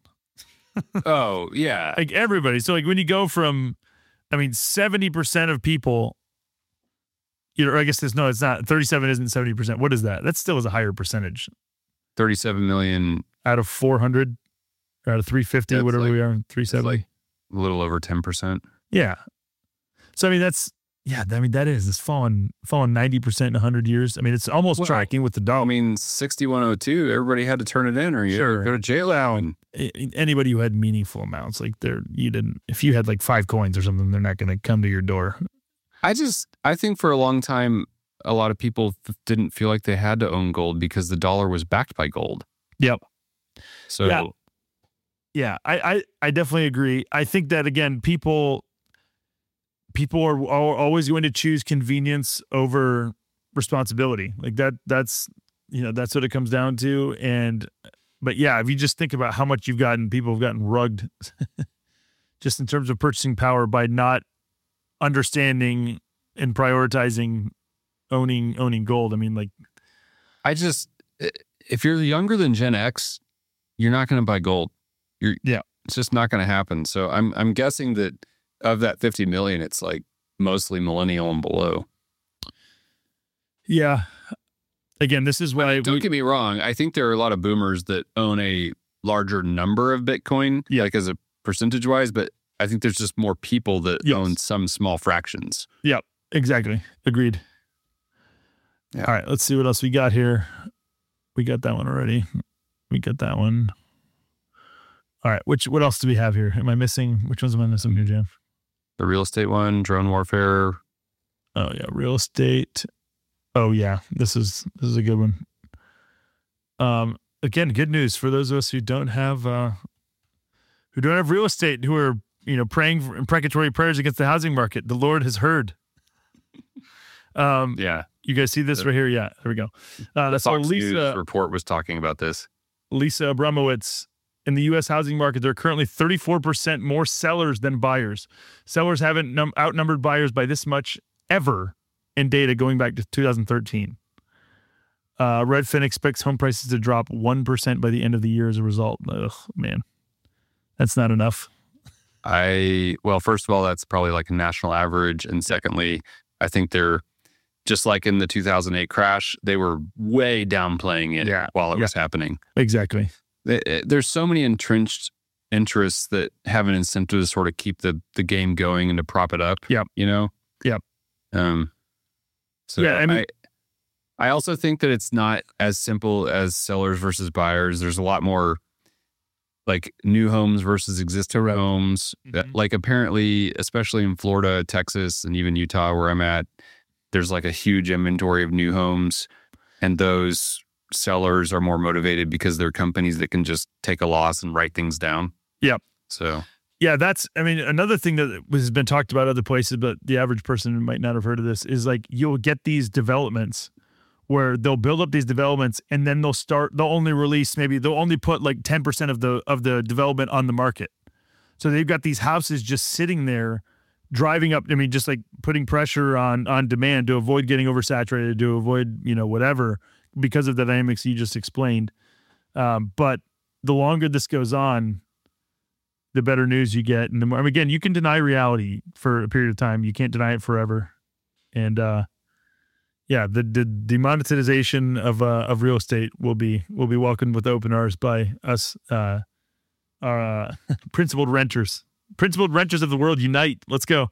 oh yeah, Like everybody. So like when you go from, I mean, seventy percent of people. You know, I guess there's no. It's not. thirty-seven isn't seventy percent. What is that? That still is a higher percentage. thirty-seven million, Out of four hundred, or out of three fifty, That's whatever like- we are, three it's seventy. like a little over ten percent. Yeah. So I mean, that's yeah. I mean, that is it's fallen fallen ninety percent in a hundred years. I mean, it's almost Well, tracking with the dollar. I mean, sixty-one oh two, everybody had to turn it in, or you Sure. go to jail now. And I- anybody who had meaningful amounts, like they're you didn't. If you had like five coins or something, they're not going to come to your door. I just, I think for a long time, a lot of people f- didn't feel like they had to own gold because the dollar was backed by gold. Yep. So Yeah. Yeah, I, I, I definitely agree. I think that again, people people are, are always going to choose convenience over responsibility. Like that that's you know, that's what it comes down to. And but yeah, if you just think about how much you've gotten, people have gotten rugged just in terms of purchasing power by not understanding and prioritizing owning owning gold. I mean, like I just, if you're younger than Gen X, you're not going to buy gold. You're, Yeah. it's just not going to happen. So I'm, I'm guessing that of that fifty million, it's like mostly millennial and below. yeah. Again, this is why Don't we, get me wrong. I think there are a lot of boomers that own a larger number of Bitcoin, Yeah. like as a percentage wise, but I think there's just more people that Yes. own some small fractions. exactly agreed. Yeah. All right, let's see what else we got here. We got that one already. We got that one. All right, which what else do we have here? Am I missing? Which ones am I missing here, Jeff? The real estate one, drone warfare. Oh yeah, real estate. Oh yeah, this is this is a good one. Um, again, good news for those of us who don't have uh, who don't have real estate, who are you know praying for imprecatory prayers against the housing market. The Lord has heard. Um, Yeah. you guys see this right here? Yeah, there we go. Uh, The so Fox News Lisa report was talking about this. Lisa Abramowitz. In the U S housing market, there are currently thirty-four percent more sellers than buyers. Sellers haven't num- outnumbered buyers by this much ever in data going back to two thousand thirteen. Uh, Redfin expects home prices to drop one percent by the end of the year as a result. Ugh, man, that's not enough. I, well, first of all, that's probably like a national average. And secondly, I think they're just like in the two thousand eight crash, they were way downplaying it Yeah. while it Yeah. was happening. Exactly. It- it- there's so many entrenched interests that have an incentive to sort of keep the, the game going and to prop it up. Yep. You know? Yep. Um, so Yeah, I mean- I, I also think that it's not as simple as sellers versus buyers. There's a lot more like new homes versus existing Correct. homes. Uh, Mhm. Like apparently, especially in Florida, Texas, and even Utah, where I'm at, there's like a huge inventory of new homes, and those sellers are more motivated because they're companies that can just take a loss and write things down. Yep. So Yeah, that's, I mean, another thing that has been talked about other places, but the average person might not have heard of this, is like you'll get these developments where they'll build up these developments and then they'll start, they'll only release, maybe they'll only put like ten percent of the of the development on the market. So they've got these houses just sitting there driving up, I mean, just like putting pressure on on demand to avoid getting oversaturated, to avoid, you know, whatever, because of the dynamics you just explained. Um, but the longer this goes on, the better news you get. And the more, I mean, again, you can deny reality for a period of time. You can't deny it forever. And uh, yeah, the, the demonetization of uh, of real estate will be will be welcomed with open arms by us, uh, our uh, principled renters. Principled renters of the world, unite! Let's go.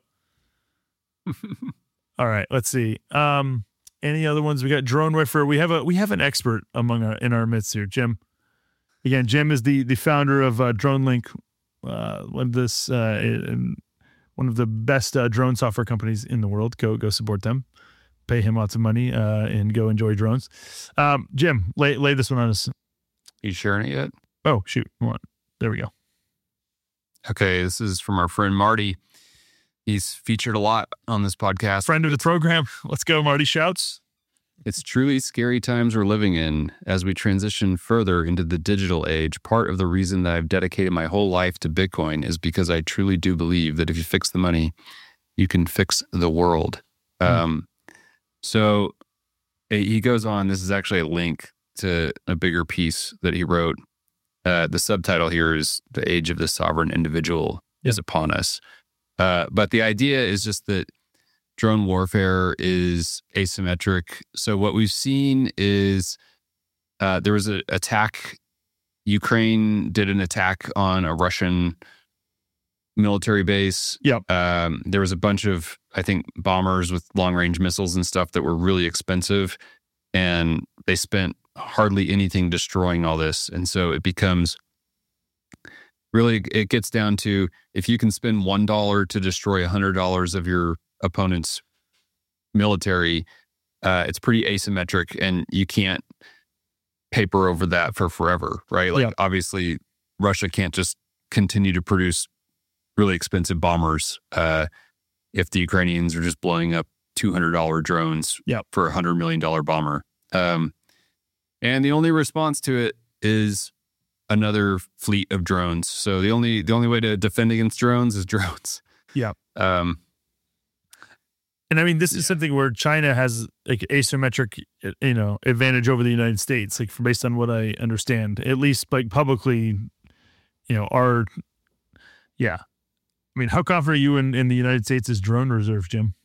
All right, let's see. Um, any other ones? We got Drone Wiffer. We have a we have an expert among our in our midst here, Jim. Again, Jim is the the founder of uh, DroneLink, uh, one of this uh, in, one of the best uh, drone software companies in the world. Go go support them. Pay him lots of money uh, and go enjoy drones. Um, Jim, lay lay this one on us. you sharing it yet? Oh shoot! Come on. There we go. Okay, this is from our friend Marty. He's featured a lot on this podcast. Friend of the program. Let's go, Marty. Shouts. It's truly scary times we're living in as we transition further into the digital age. Part of the reason that I've dedicated my whole life to Bitcoin is because I truly do believe that if you fix the money, you can fix the world. Mm. Um, so eh, he goes on. This is actually a link to a bigger piece that he wrote. Uh, the subtitle here is "The Age of the Sovereign Individual is Upon Us." Uh, but the idea is just that drone warfare is asymmetric. So what we've seen is uh, there was an attack. Ukraine did an attack on a Russian military base. Yep. Um, there was a bunch of, I think, bombers with long-range missiles and stuff that were really expensive, and they spent hardly anything destroying all this. And so it becomes really, it gets down to if you can spend one dollar to destroy a hundred dollars of your opponent's military, uh, it's pretty asymmetric, and you can't paper over that for forever, right? Like Yeah. obviously, Russia can't just continue to produce really expensive bombers uh, if the Ukrainians are just blowing up two hundred dollars drones Yeah. for a one hundred million dollars bomber. Um, and the only response to it is another fleet of drones. So the only the only way to defend against drones is drones. Yeah. Um, And I mean, this is something where China has like asymmetric, you know, advantage over the United States, like from based on what I understand, at least like publicly, you know, our, yeah. I mean, how confident are you in, in the United States' drone reserve, Jim?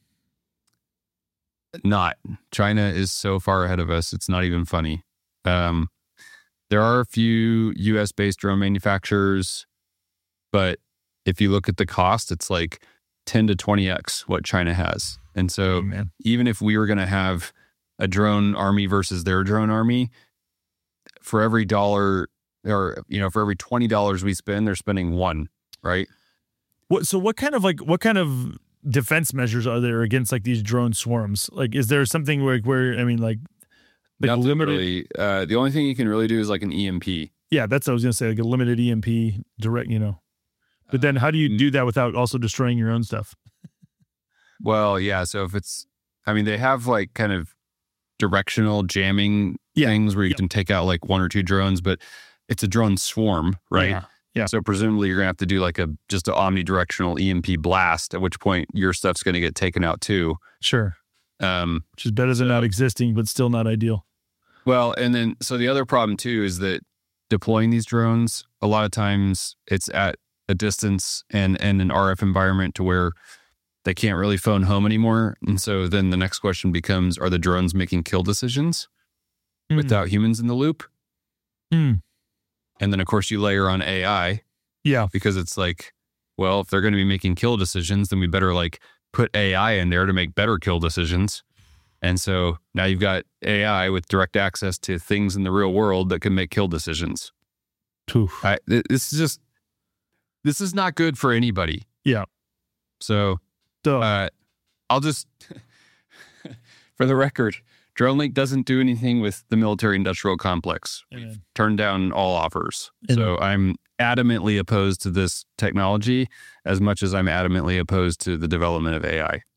not. China is so far ahead of us. It's not even funny. Um, there are a few U S based drone manufacturers, but if you look at the cost, it's like ten to twenty x what China has. And so Oh, man. even if we were going to have a drone army versus their drone army, for every dollar or, you know, for every twenty dollars we spend, they're spending one, right? What, so what kind of like, what kind of defense measures are there against like these drone swarms? Like, is there something where, where I mean, like, like Nothing limited, really. Uh, the only thing you can really do is like an E M P. yeah, that's what I was going to say, like a limited E M P direct, you know, but then how do you do that without also destroying your own stuff? Well, yeah. So if it's, I mean, they have like kind of directional jamming Yeah. things where you Yep. can take out like one or two drones, but it's a drone swarm, right? Yeah. Yeah. So presumably you're gonna have to do like a just an omnidirectional E M P blast, at which point your stuff's gonna get taken out too. Sure. Um, Which is better than not existing, but still not ideal. well, and then so the other problem too is that deploying these drones, a lot of times it's at a distance and and an R F environment to where they can't really phone home anymore. And so then the next question becomes, are the drones making kill decisions mm. without humans in the loop? Mm. And then, of course, you layer on A I. Yeah. Because it's like, well, if they're going to be making kill decisions, then we better like put A I in there to make better kill decisions. And so now you've got A I with direct access to things in the real world that can make kill decisions. I, this is just, this is not good for anybody. Yeah. So uh, I'll just, for the record, DroneLink doesn't do anything with the military industrial complex. Amen. We've turned down all offers. Amen. So I'm adamantly opposed to this technology as much as I'm adamantly opposed to the development of A I.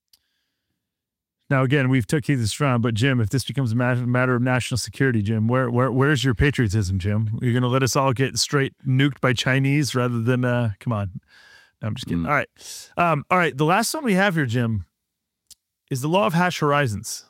Now, again, we've took you this round, but Jim, if this becomes a matter of national security, Jim, where where where's your patriotism, Jim? You're going to let us all get straight nuked by Chinese rather than, uh, come on. No, I'm just kidding. Mm. All right. Um, all right. The last one we have here, Jim, is the law of hash horizons.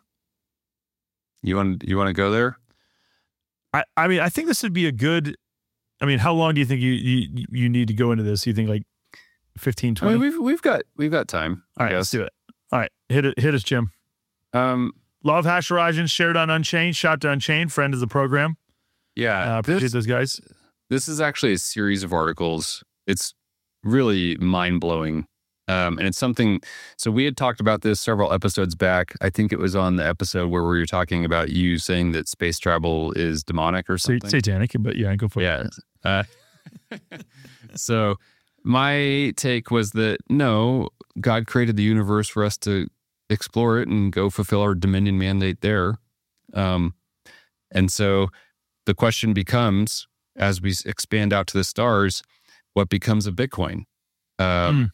You want you want to go there? I, I mean, I think this would be a good, I mean, how long do you think you you, you need to go into this? You think like fifteen, twenty? I mean, we've, we've got, we've got time. All right, let's do it. All right. Hit it, hit us, Jim. Um, Law of Hash Horizons, shared on Unchained, shot to Unchained, friend of the program. Yeah. Uh, appreciate this, those guys. This is actually a series of articles. It's really mind-blowing. Um, and it's something, so we had talked about this several episodes back. I think it was on the episode where we were talking about you saying that space travel is demonic or something. Satanic, but yeah, go for yeah. it. Yeah. Uh, so my take was that, no, God created the universe for us to explore it and go fulfill our dominion mandate there. Um, and so the question becomes, as we expand out to the stars, what becomes of Bitcoin? Um, mm.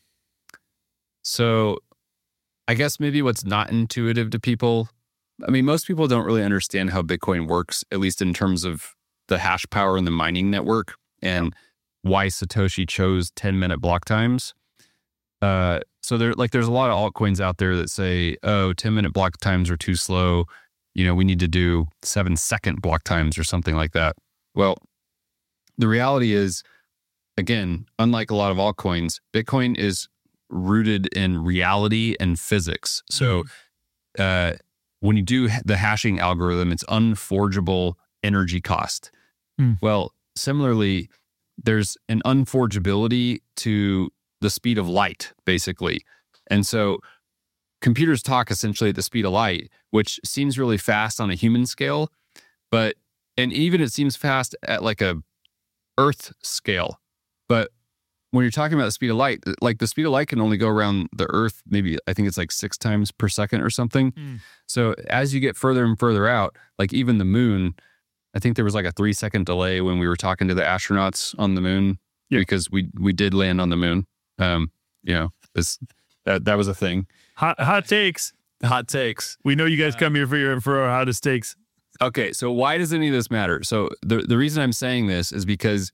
So I guess maybe what's not intuitive to people, I mean, most people don't really understand how Bitcoin works, at least in terms of the hash power in the mining network and why Satoshi chose ten minute block times. Uh, so there, like, there's a lot of altcoins out there that say, oh, ten minute block times are too slow. You know, we need to do seven second block times or something like that. Well, the reality is, again, unlike a lot of altcoins, Bitcoin is rooted in reality and physics. So uh, when you do the hashing algorithm, it's unforgeable energy cost. Mm. Well, similarly, there's an unforgeability to the speed of light, basically. And so computers talk essentially at the speed of light, which seems really fast on a human scale, but, and even it seems fast at like a Earth scale. But when you're talking about the speed of light, like the speed of light can only go around the Earth, maybe I think it's like six times per second or something. Mm. So as you get further and further out, like even the moon, I think there was like a three second delay when we were talking to the astronauts on the moon, yeah. because we we did land on the moon. Um, you know, this, that that was a thing. Hot hot takes. Hot takes. We know you guys come here for your for our hottest takes. Okay, so why does any of this matter? So the the reason I'm saying this is because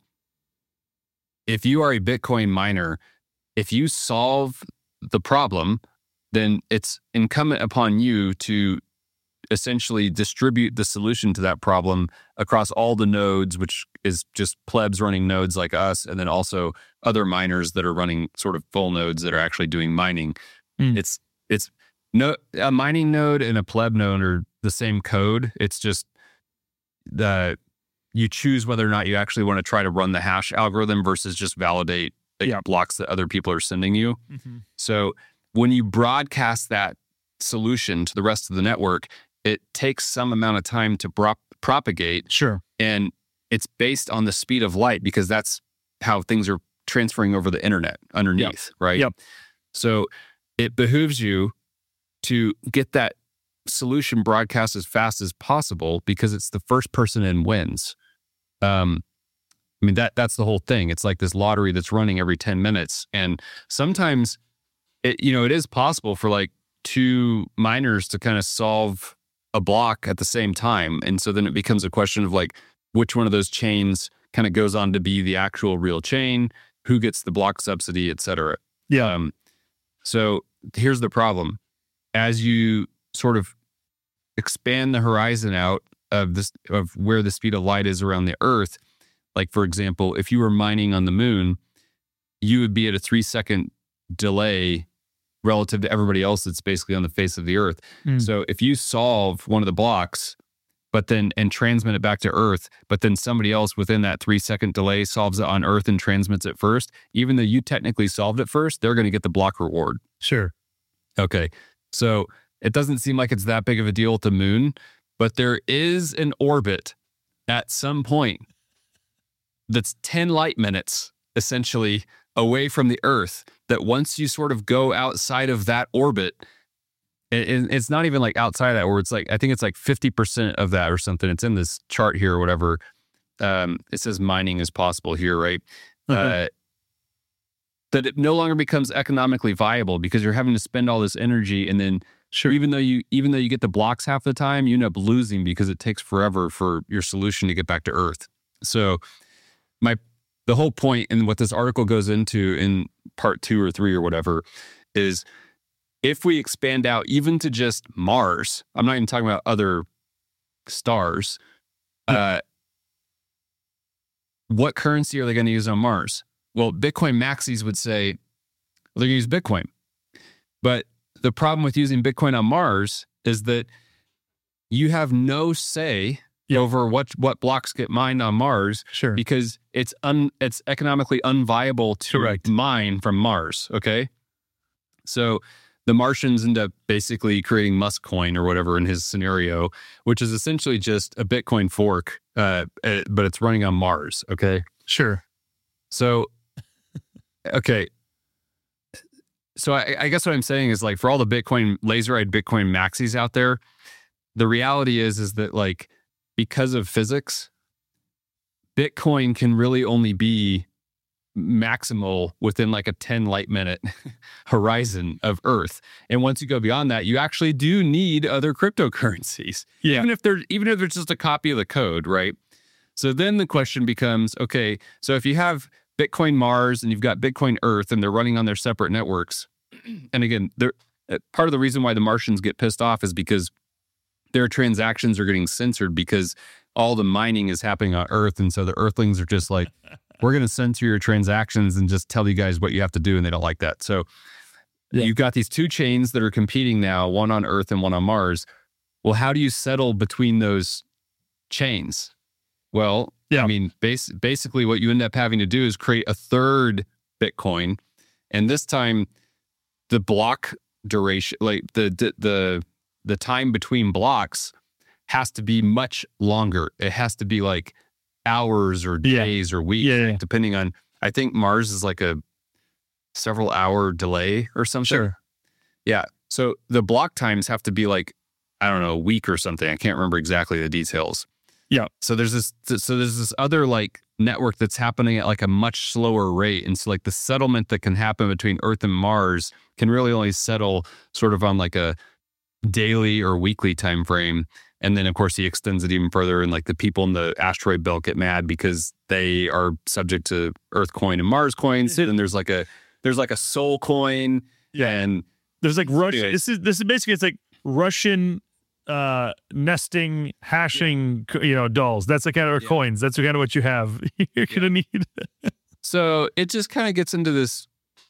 if you are a Bitcoin miner, if you solve the problem, then it's incumbent upon you to essentially distribute the solution to that problem across all the nodes, which is just plebs running nodes like us, and then also other miners that are running sort of full nodes that are actually doing mining. Mm. It's it's no a mining node and a pleb node are the same code. It's just the you choose whether or not you actually want to try to run the hash algorithm versus just validate the yeah. blocks that other people are sending you. Mm-hmm. So when you broadcast that solution to the rest of the network, it takes some amount of time to prop- propagate. Sure. And it's based on the speed of light because that's how things are transferring over the internet underneath, yep. right? Yep. So it behooves you to get that solution broadcast as fast as possible because it's the first person in wins. Um, I mean, that that's the whole thing. It's like this lottery that's running every ten minutes. And sometimes, it you know, it is possible for like two miners to kind of solve a block at the same time. And so then it becomes a question of like, which one of those chains kind of goes on to be the actual real chain, who gets the block subsidy, et cetera. Yeah. Um, so here's the problem. As you sort of expand the horizon out of this, of where the speed of light is around the Earth, like for example, if you were mining on the moon, you would be at a three second delay relative to everybody else that's basically on the face of the earth. Mm. So if you solve one of the blocks, but then and transmit it back to Earth, but then somebody else within that three second delay solves it on Earth and transmits it first, even though you technically solved it first, they're going to get the block reward. Sure. Okay. So it doesn't seem like it's that big of a deal at the moon, but there is an orbit at some point that's ten light minutes essentially away from the Earth, that once you sort of go outside of that orbit, it, it's not even like outside of that, where it's like, I think it's like fifty percent of that or something. It's in this chart here or whatever. Um, it says mining is possible here, right? Okay. Uh, that it no longer becomes economically viable because you're having to spend all this energy, and then Sure. even though you even though you get the blocks half the time, you end up losing because it takes forever for your solution to get back to Earth. So my the whole point, and what this article goes into in part two or three or whatever, is if we expand out even to just Mars, I'm not even talking about other stars, uh, what currency are they going to use on Mars? Well, Bitcoin maxis would say, well, they're going to use Bitcoin. But the problem with using Bitcoin on Mars is that you have no say Yep. over what what blocks get mined on Mars, Sure. because it's un it's economically unviable to Correct. mine from Mars. Okay, so the Martians end up basically creating Musk coin or whatever in his scenario, which is essentially just a Bitcoin fork, uh, uh, but it's running on Mars. Okay, Sure. so okay. So I, I guess what I'm saying is, like, for all the Bitcoin laser-eyed Bitcoin maxis out there, the reality is is that, like, because of physics, Bitcoin can really only be maximal within like a ten light minute horizon of Earth. And once you go beyond that, you actually do need other cryptocurrencies. Yeah. Even if they're even if it's just a copy of the code, right? So then the question becomes, okay, so if you have Bitcoin Mars and you've got Bitcoin Earth and they're running on their separate networks, and again, they're, uh, part of the reason why the Martians get pissed off is because their transactions are getting censored because all the mining is happening on Earth. And so the Earthlings are just like, we're going to censor your transactions and just tell you guys what you have to do. And they don't like that. So Yeah. you've got these two chains that are competing now, one on Earth and one on Mars. Well, how do you settle between those chains? Well, Yeah. I mean, base, basically what you end up having to do is create a third Bitcoin. And this time the block duration, like the, the, the, the time between blocks has to be much longer. It has to be like hours or Yeah. days or weeks, Yeah, yeah. depending on, I think Mars is like a several hour delay or something. Sure. Yeah. So the block times have to be like, I don't know, a week or something. I can't remember exactly the details. Yeah. So there's this, so there's this other like network that's happening at like a much slower rate. And so like the settlement that can happen between Earth and Mars can really only settle sort of on like a daily or weekly time frame. And then of course he extends it even further, and like the people in the asteroid belt get mad because they are subject to Earth coin and Mars coins. And there's like a there's like a soul coin. Yeah. And There's like Russian. Yeah. This is this is basically it's like Russian uh nesting hashing you know dolls. That's the kind of or Yeah. coins. That's the kind of what you have. You're gonna need. so it just kind of gets into this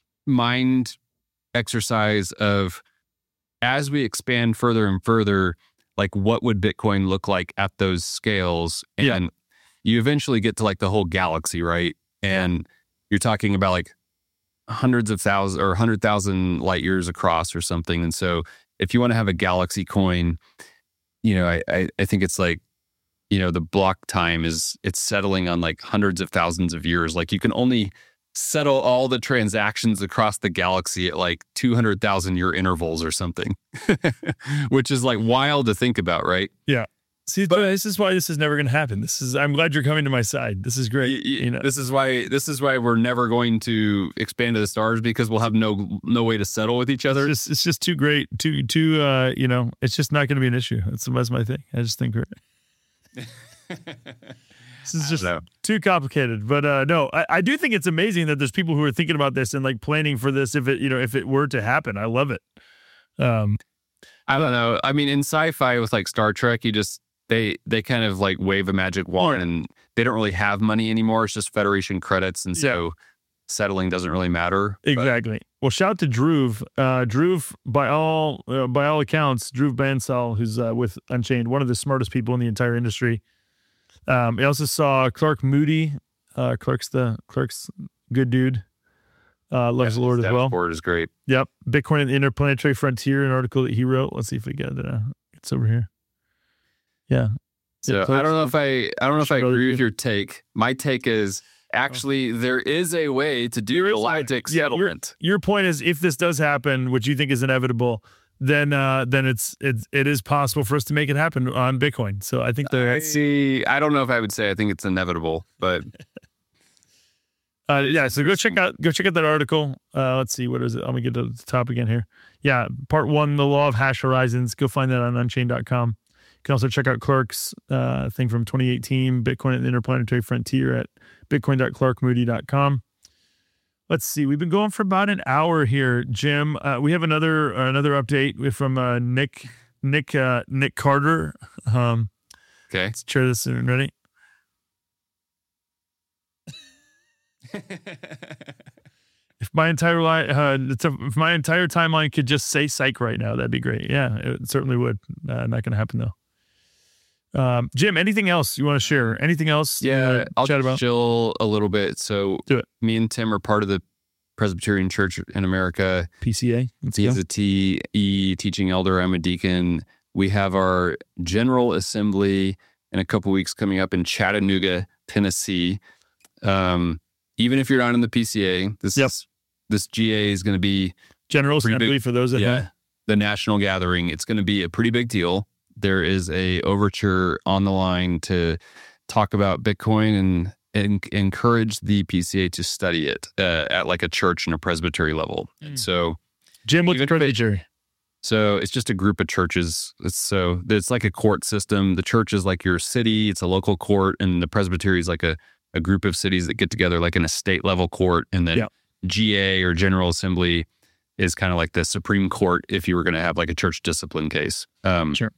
mind exercise of, as we expand further and further, like what would Bitcoin look like at those scales? And Yeah. you eventually get to like the whole galaxy, right? And you're talking about like hundreds of thousands or one hundred thousand light years across or something. And so if you want to have a galaxy coin, you know, I, I, I think it's like, you know, the block time is, it's settling on like hundreds of thousands of years. Like you can only settle all the transactions across the galaxy at like two hundred thousand year intervals or something, which is like wild to think about, right? See, but this is why this is never gonna happen. This is. I'm glad you're coming to my side. This is great. Y- y- You know. This is why this is why we're never going to expand to the stars, because we'll have no no way to settle with each other. It's just, it's just too great. Too too. Uh, you know, it's just not going to be an issue. That's that's my thing. I just think we're. This is just know. too complicated. But uh, no, I, I do think it's amazing that there's people who are thinking about this and like planning for this if it you know if it were to happen. I love it. Um, I don't know. I mean, in sci-fi with like Star Trek, you just they they kind of like wave a magic wand, and they don't really have money anymore. It's just Federation credits, and so settling doesn't really matter. Exactly. But. Well, shout out to Dhruv. Uh, Dhruv, by all uh, by all accounts, Dhruv Bansal, who's uh, with Unchained, one of the smartest people in the entire industry. Um, I also saw Clark Moody. Uh, Clark's the Clark's good dude. Uh, loves yeah, the Lord as well. Board is great. Yep. Bitcoin and the Interplanetary Frontier, an article that he wrote. Let's see if we get it. Uh, it's over here. Yeah. So yeah, I don't know if I I don't know if I agree with your take. My take is actually there is a way to do galactic settlement. Your, your point is, if this does happen, which you think is inevitable, then uh, then it's it's it is possible for us to make it happen on Bitcoin. So I think that I see. I don't know if I would say I think it's inevitable, but uh, yeah. So go check out go check out that article. Uh, let's see, what is it? I'm gonna get to the top again here. Yeah, part one, the law of hash horizons. Go find that on unchained dot com. You can also check out Clark's uh, thing from twenty eighteen, Bitcoin and the Interplanetary Frontier, at bitcoin dot clark moody dot com. Let's see. We've been going for about an hour here, Jim. Uh, we have another uh, another update from uh, Nick Nick uh, Nick Carter. Um, okay, let's share this in. Ready? If my entire li- uh, if my entire timeline could just say psych right now, that'd be great. Yeah, it certainly would. Uh, not going to happen though. Um, Jim, anything else you want to share? Anything else? Yeah, I'll chat just about? chill a little bit. So Do it. Me and Tim are part of the Presbyterian Church in America. P C A. Let's He's go. a T E teaching elder. I'm a deacon. We have our General Assembly in a couple weeks coming up in Chattanooga, Tennessee. Um, even if you're not in the P C A, this Yep. is, this G A is going to be General pretty Assembly big- for those that yeah, have. the national gathering. It's going to be a pretty big deal. There is a overture on the line to talk about Bitcoin and, and encourage the P C A to study it uh, at like a church and a presbytery level. Mm. So Jim, what's Even the if it- presbytery? So it's just a group of churches. It's so it's like a court system. The church is like your city. It's a local court, and the presbytery is like a, a group of cities that get together like in a state level court. And then Yeah. G A or General Assembly is kind of like the Supreme Court if you were going to have like a church discipline case. Um, Sure.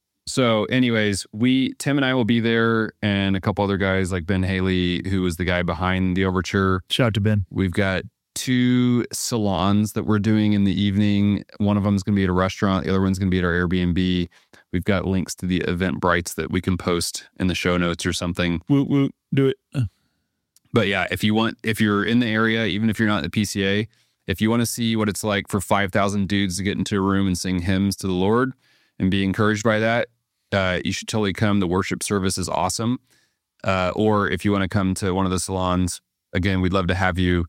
So, anyways, we Tim and I will be there, and a couple other guys like Ben Haley, who was the guy behind the overture. Shout out to Ben. We've got two salons that we're doing in the evening. One of them is going to be at a restaurant. The other one's going to be at our Airbnb. We've got links to the Eventbrites that we can post in the show notes or something. Woo woo, do it. Uh, But yeah, if you want, if you're in the area, even if you're not in the P C A, if you want to see what it's like for five thousand dudes to get into a room and sing hymns to the Lord and be encouraged by that, uh, you should totally come. The worship service is awesome. Uh, or if you want to come to one of the salons, again, we'd love to have you.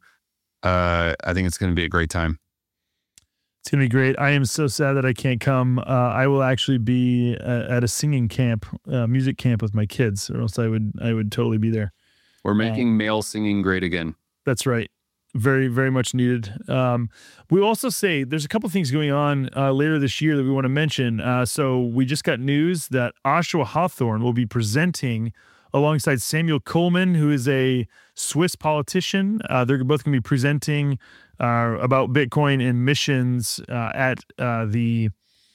Uh, I think it's going to be a great time. It's going to be great. I am so sad that I can't come. Uh, I will actually be uh, at a singing camp, uh, music camp with my kids, or else I would I would totally be there. We're making male singing great again. That's right. Very, very much needed. Um, we also say there's a couple things going on uh, later this year that we want to mention. Uh, so we just got news that Oshawa Hawthorne will be presenting alongside Samuel Coleman, who is a Swiss politician. Uh, they're both going to be presenting uh, about Bitcoin and missions uh, at uh, the,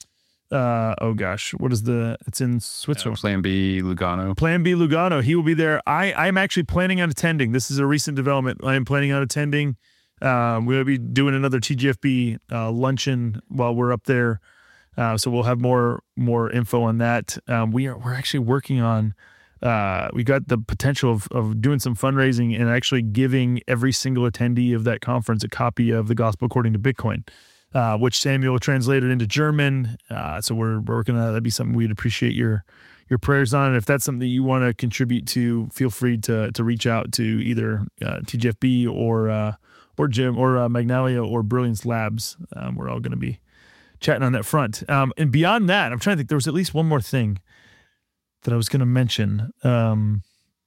uh, oh gosh, what is the, it's in Switzerland. Uh, Plan B, Lugano. Plan B Lugano. He will be there. I, I'm actually planning on attending. This is a recent development. I am planning on attending. Uh, we'll be doing another T G F B uh, luncheon while we're up there. Uh, so we'll have more more info on that. Um, we are we're actually working on. Uh, we got the potential of of doing some fundraising and actually giving every single attendee of that conference a copy of the Gospel According to Bitcoin, uh, which Samuel translated into German. Uh, so we're, we're working on that. That'd be something we'd appreciate your your prayers on. And if that's something that you want to contribute to, feel free to to reach out to either uh, T G F B or uh, or Jim or uh, Magnalia or Brilliance Labs. Um, we're all going to be chatting on that front. Um, and beyond that, I'm trying to think. There was at least one more thing that I was going to mention. Um,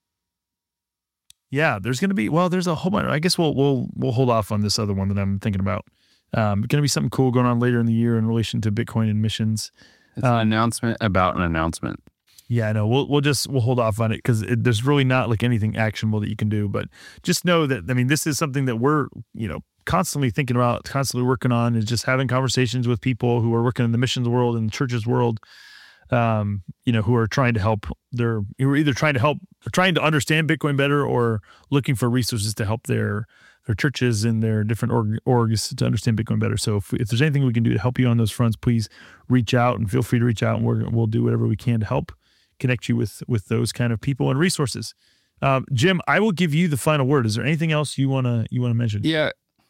yeah, there's going to be, well, there's a whole bunch. I guess we'll, we'll, we'll hold off on this other one that I'm thinking about. Um, going to be something cool going on later in the year in relation to Bitcoin and missions. It's an announcement about an announcement. Yeah, I know. We'll, we'll just, we'll hold off on it because there's really not like anything actionable that you can do, but just know that, I mean, this is something that we're, you know, constantly thinking about, constantly working on, is just having conversations with people who are working in the missions world and the churches world. Um, you know, who are trying to help. They're who are either trying to help, trying to understand Bitcoin better, or looking for resources to help their their churches and their different org, orgs to understand Bitcoin better. So if, if there's anything we can do to help you on those fronts, please reach out and feel free to reach out, and we're, we'll do whatever we can to help connect you with with those kind of people and resources. Um, Jim, I will give you the final word. Is there anything else you wanna you wanna mention? Yeah,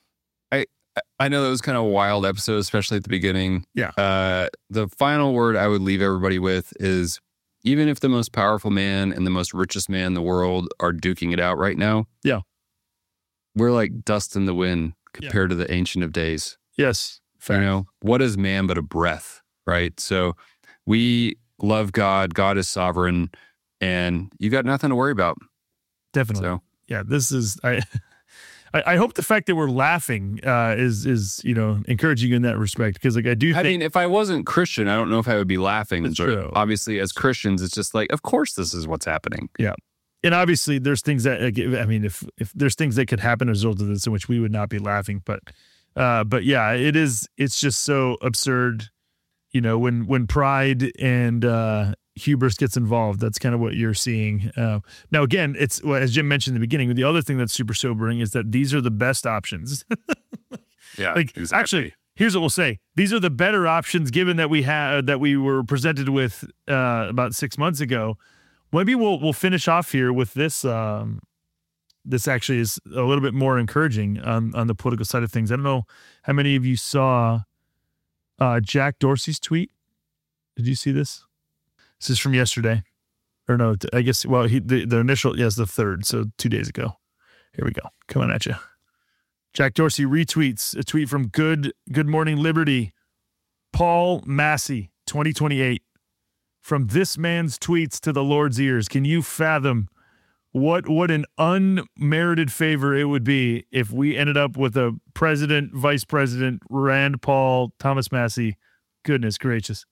I I know that was kind of a wild episode, especially at the beginning. Yeah. Uh, the final word I would leave everybody with is, even if the most powerful man and the most richest man in the world are duking it out right now, yeah, we're like dust in the wind compared yeah. to the Ancient of Days. Yes. Fair. You know, what is man but a breath, right? So we love God. God is sovereign, and you got nothing to worry about. Definitely. So, yeah, this is, I, I hope the fact that we're laughing uh, is, is, you know, encouraging you in that respect. Because like, I do think. I mean, if I wasn't Christian, I don't know if I would be laughing. That's true. Obviously, as Christians, it's just like, of course, this is what's happening. Yeah. And obviously there's things that, I mean, if, if there's things that could happen as a result of this in which we would not be laughing, but, uh, but yeah, it is, it's just so absurd, you know, when, when pride and, uh, hubris gets involved. That's kind of what you're seeing. Uh, now, again, it's, well, as Jim mentioned in the beginning, the other thing that's super sobering is that these are the best options. Yeah, like exactly. Actually, here's what we'll say. These are the better options given that we had, that we were presented with, uh, about six months ago. Maybe we'll, we'll finish off here with this. Um, this actually is a little bit more encouraging on, on the political side of things. I don't know how many of you saw, uh, Jack Dorsey's tweet. Did you see this? This is from yesterday, or no, I guess, well, he, the, the initial, yes, the third. So two days ago. Here we go. Coming at you. Jack Dorsey retweets a tweet from Good, Good Morning Liberty. Paul Massey, twenty twenty-eight. From this man's tweets to the Lord's ears. Can you fathom what, what an unmerited favor it would be if we ended up with a president, vice president, Rand Paul, Thomas Massey? Goodness gracious.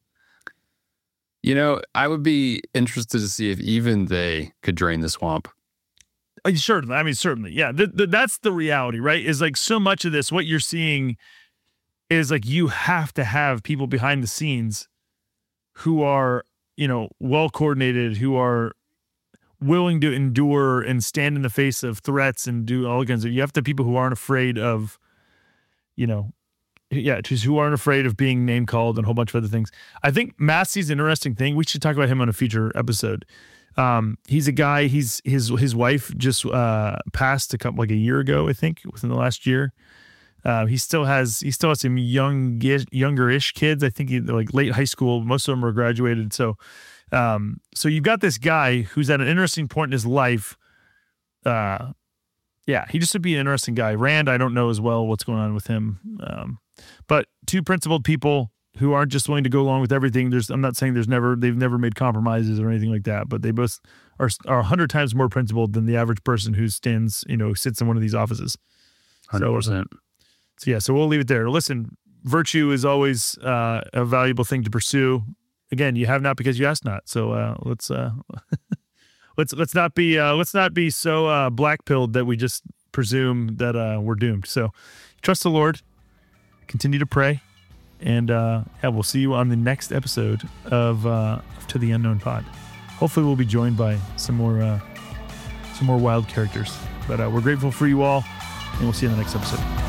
You know, I would be interested to see if even they could drain the swamp. Uh, Certainly. I mean, certainly. Yeah. Th- th- that's the reality, right? Is like so much of this, what you're seeing is like you have to have people behind the scenes who are, you know, well coordinated, who are willing to endure and stand in the face of threats and do all kinds of, you have to have people who aren't afraid of, you know, yeah, just who aren't afraid of being name called and a whole bunch of other things. I think Massey's an interesting thing. We should talk about him on a future episode. Um, he's a guy, he's, his, his wife just, uh, passed a couple, like a year ago, I think, within the last year. Uh, he still has, he still has some young, younger-ish kids. I think he, like late high school, most of them are graduated. So, um, so you've got this guy who's at an interesting point in his life. Uh, yeah, he just would be an interesting guy. Rand, I don't know as well what's going on with him. Um, but two principled people who aren't just willing to go along with everything. There's, I'm not saying there's never, they've never made compromises or anything like that, but they both are, are a hundred times more principled than the average person who stands, you know, sits in one of these offices. one hundred percent. So, so yeah, so we'll leave it there. Listen, virtue is always uh, a valuable thing to pursue. Again, you have not because you ask not. So uh, let's, uh, let's, let's not be, uh, let's not be so uh, black-pilled that we just presume that uh, we're doomed. So trust the Lord, continue to pray. And uh, yeah, we'll see you on the next episode of uh, To the Unknown Pod. Hopefully, we'll be joined by some more uh, some more wild characters. But uh, we're grateful for you all, and we'll see you in the next episode.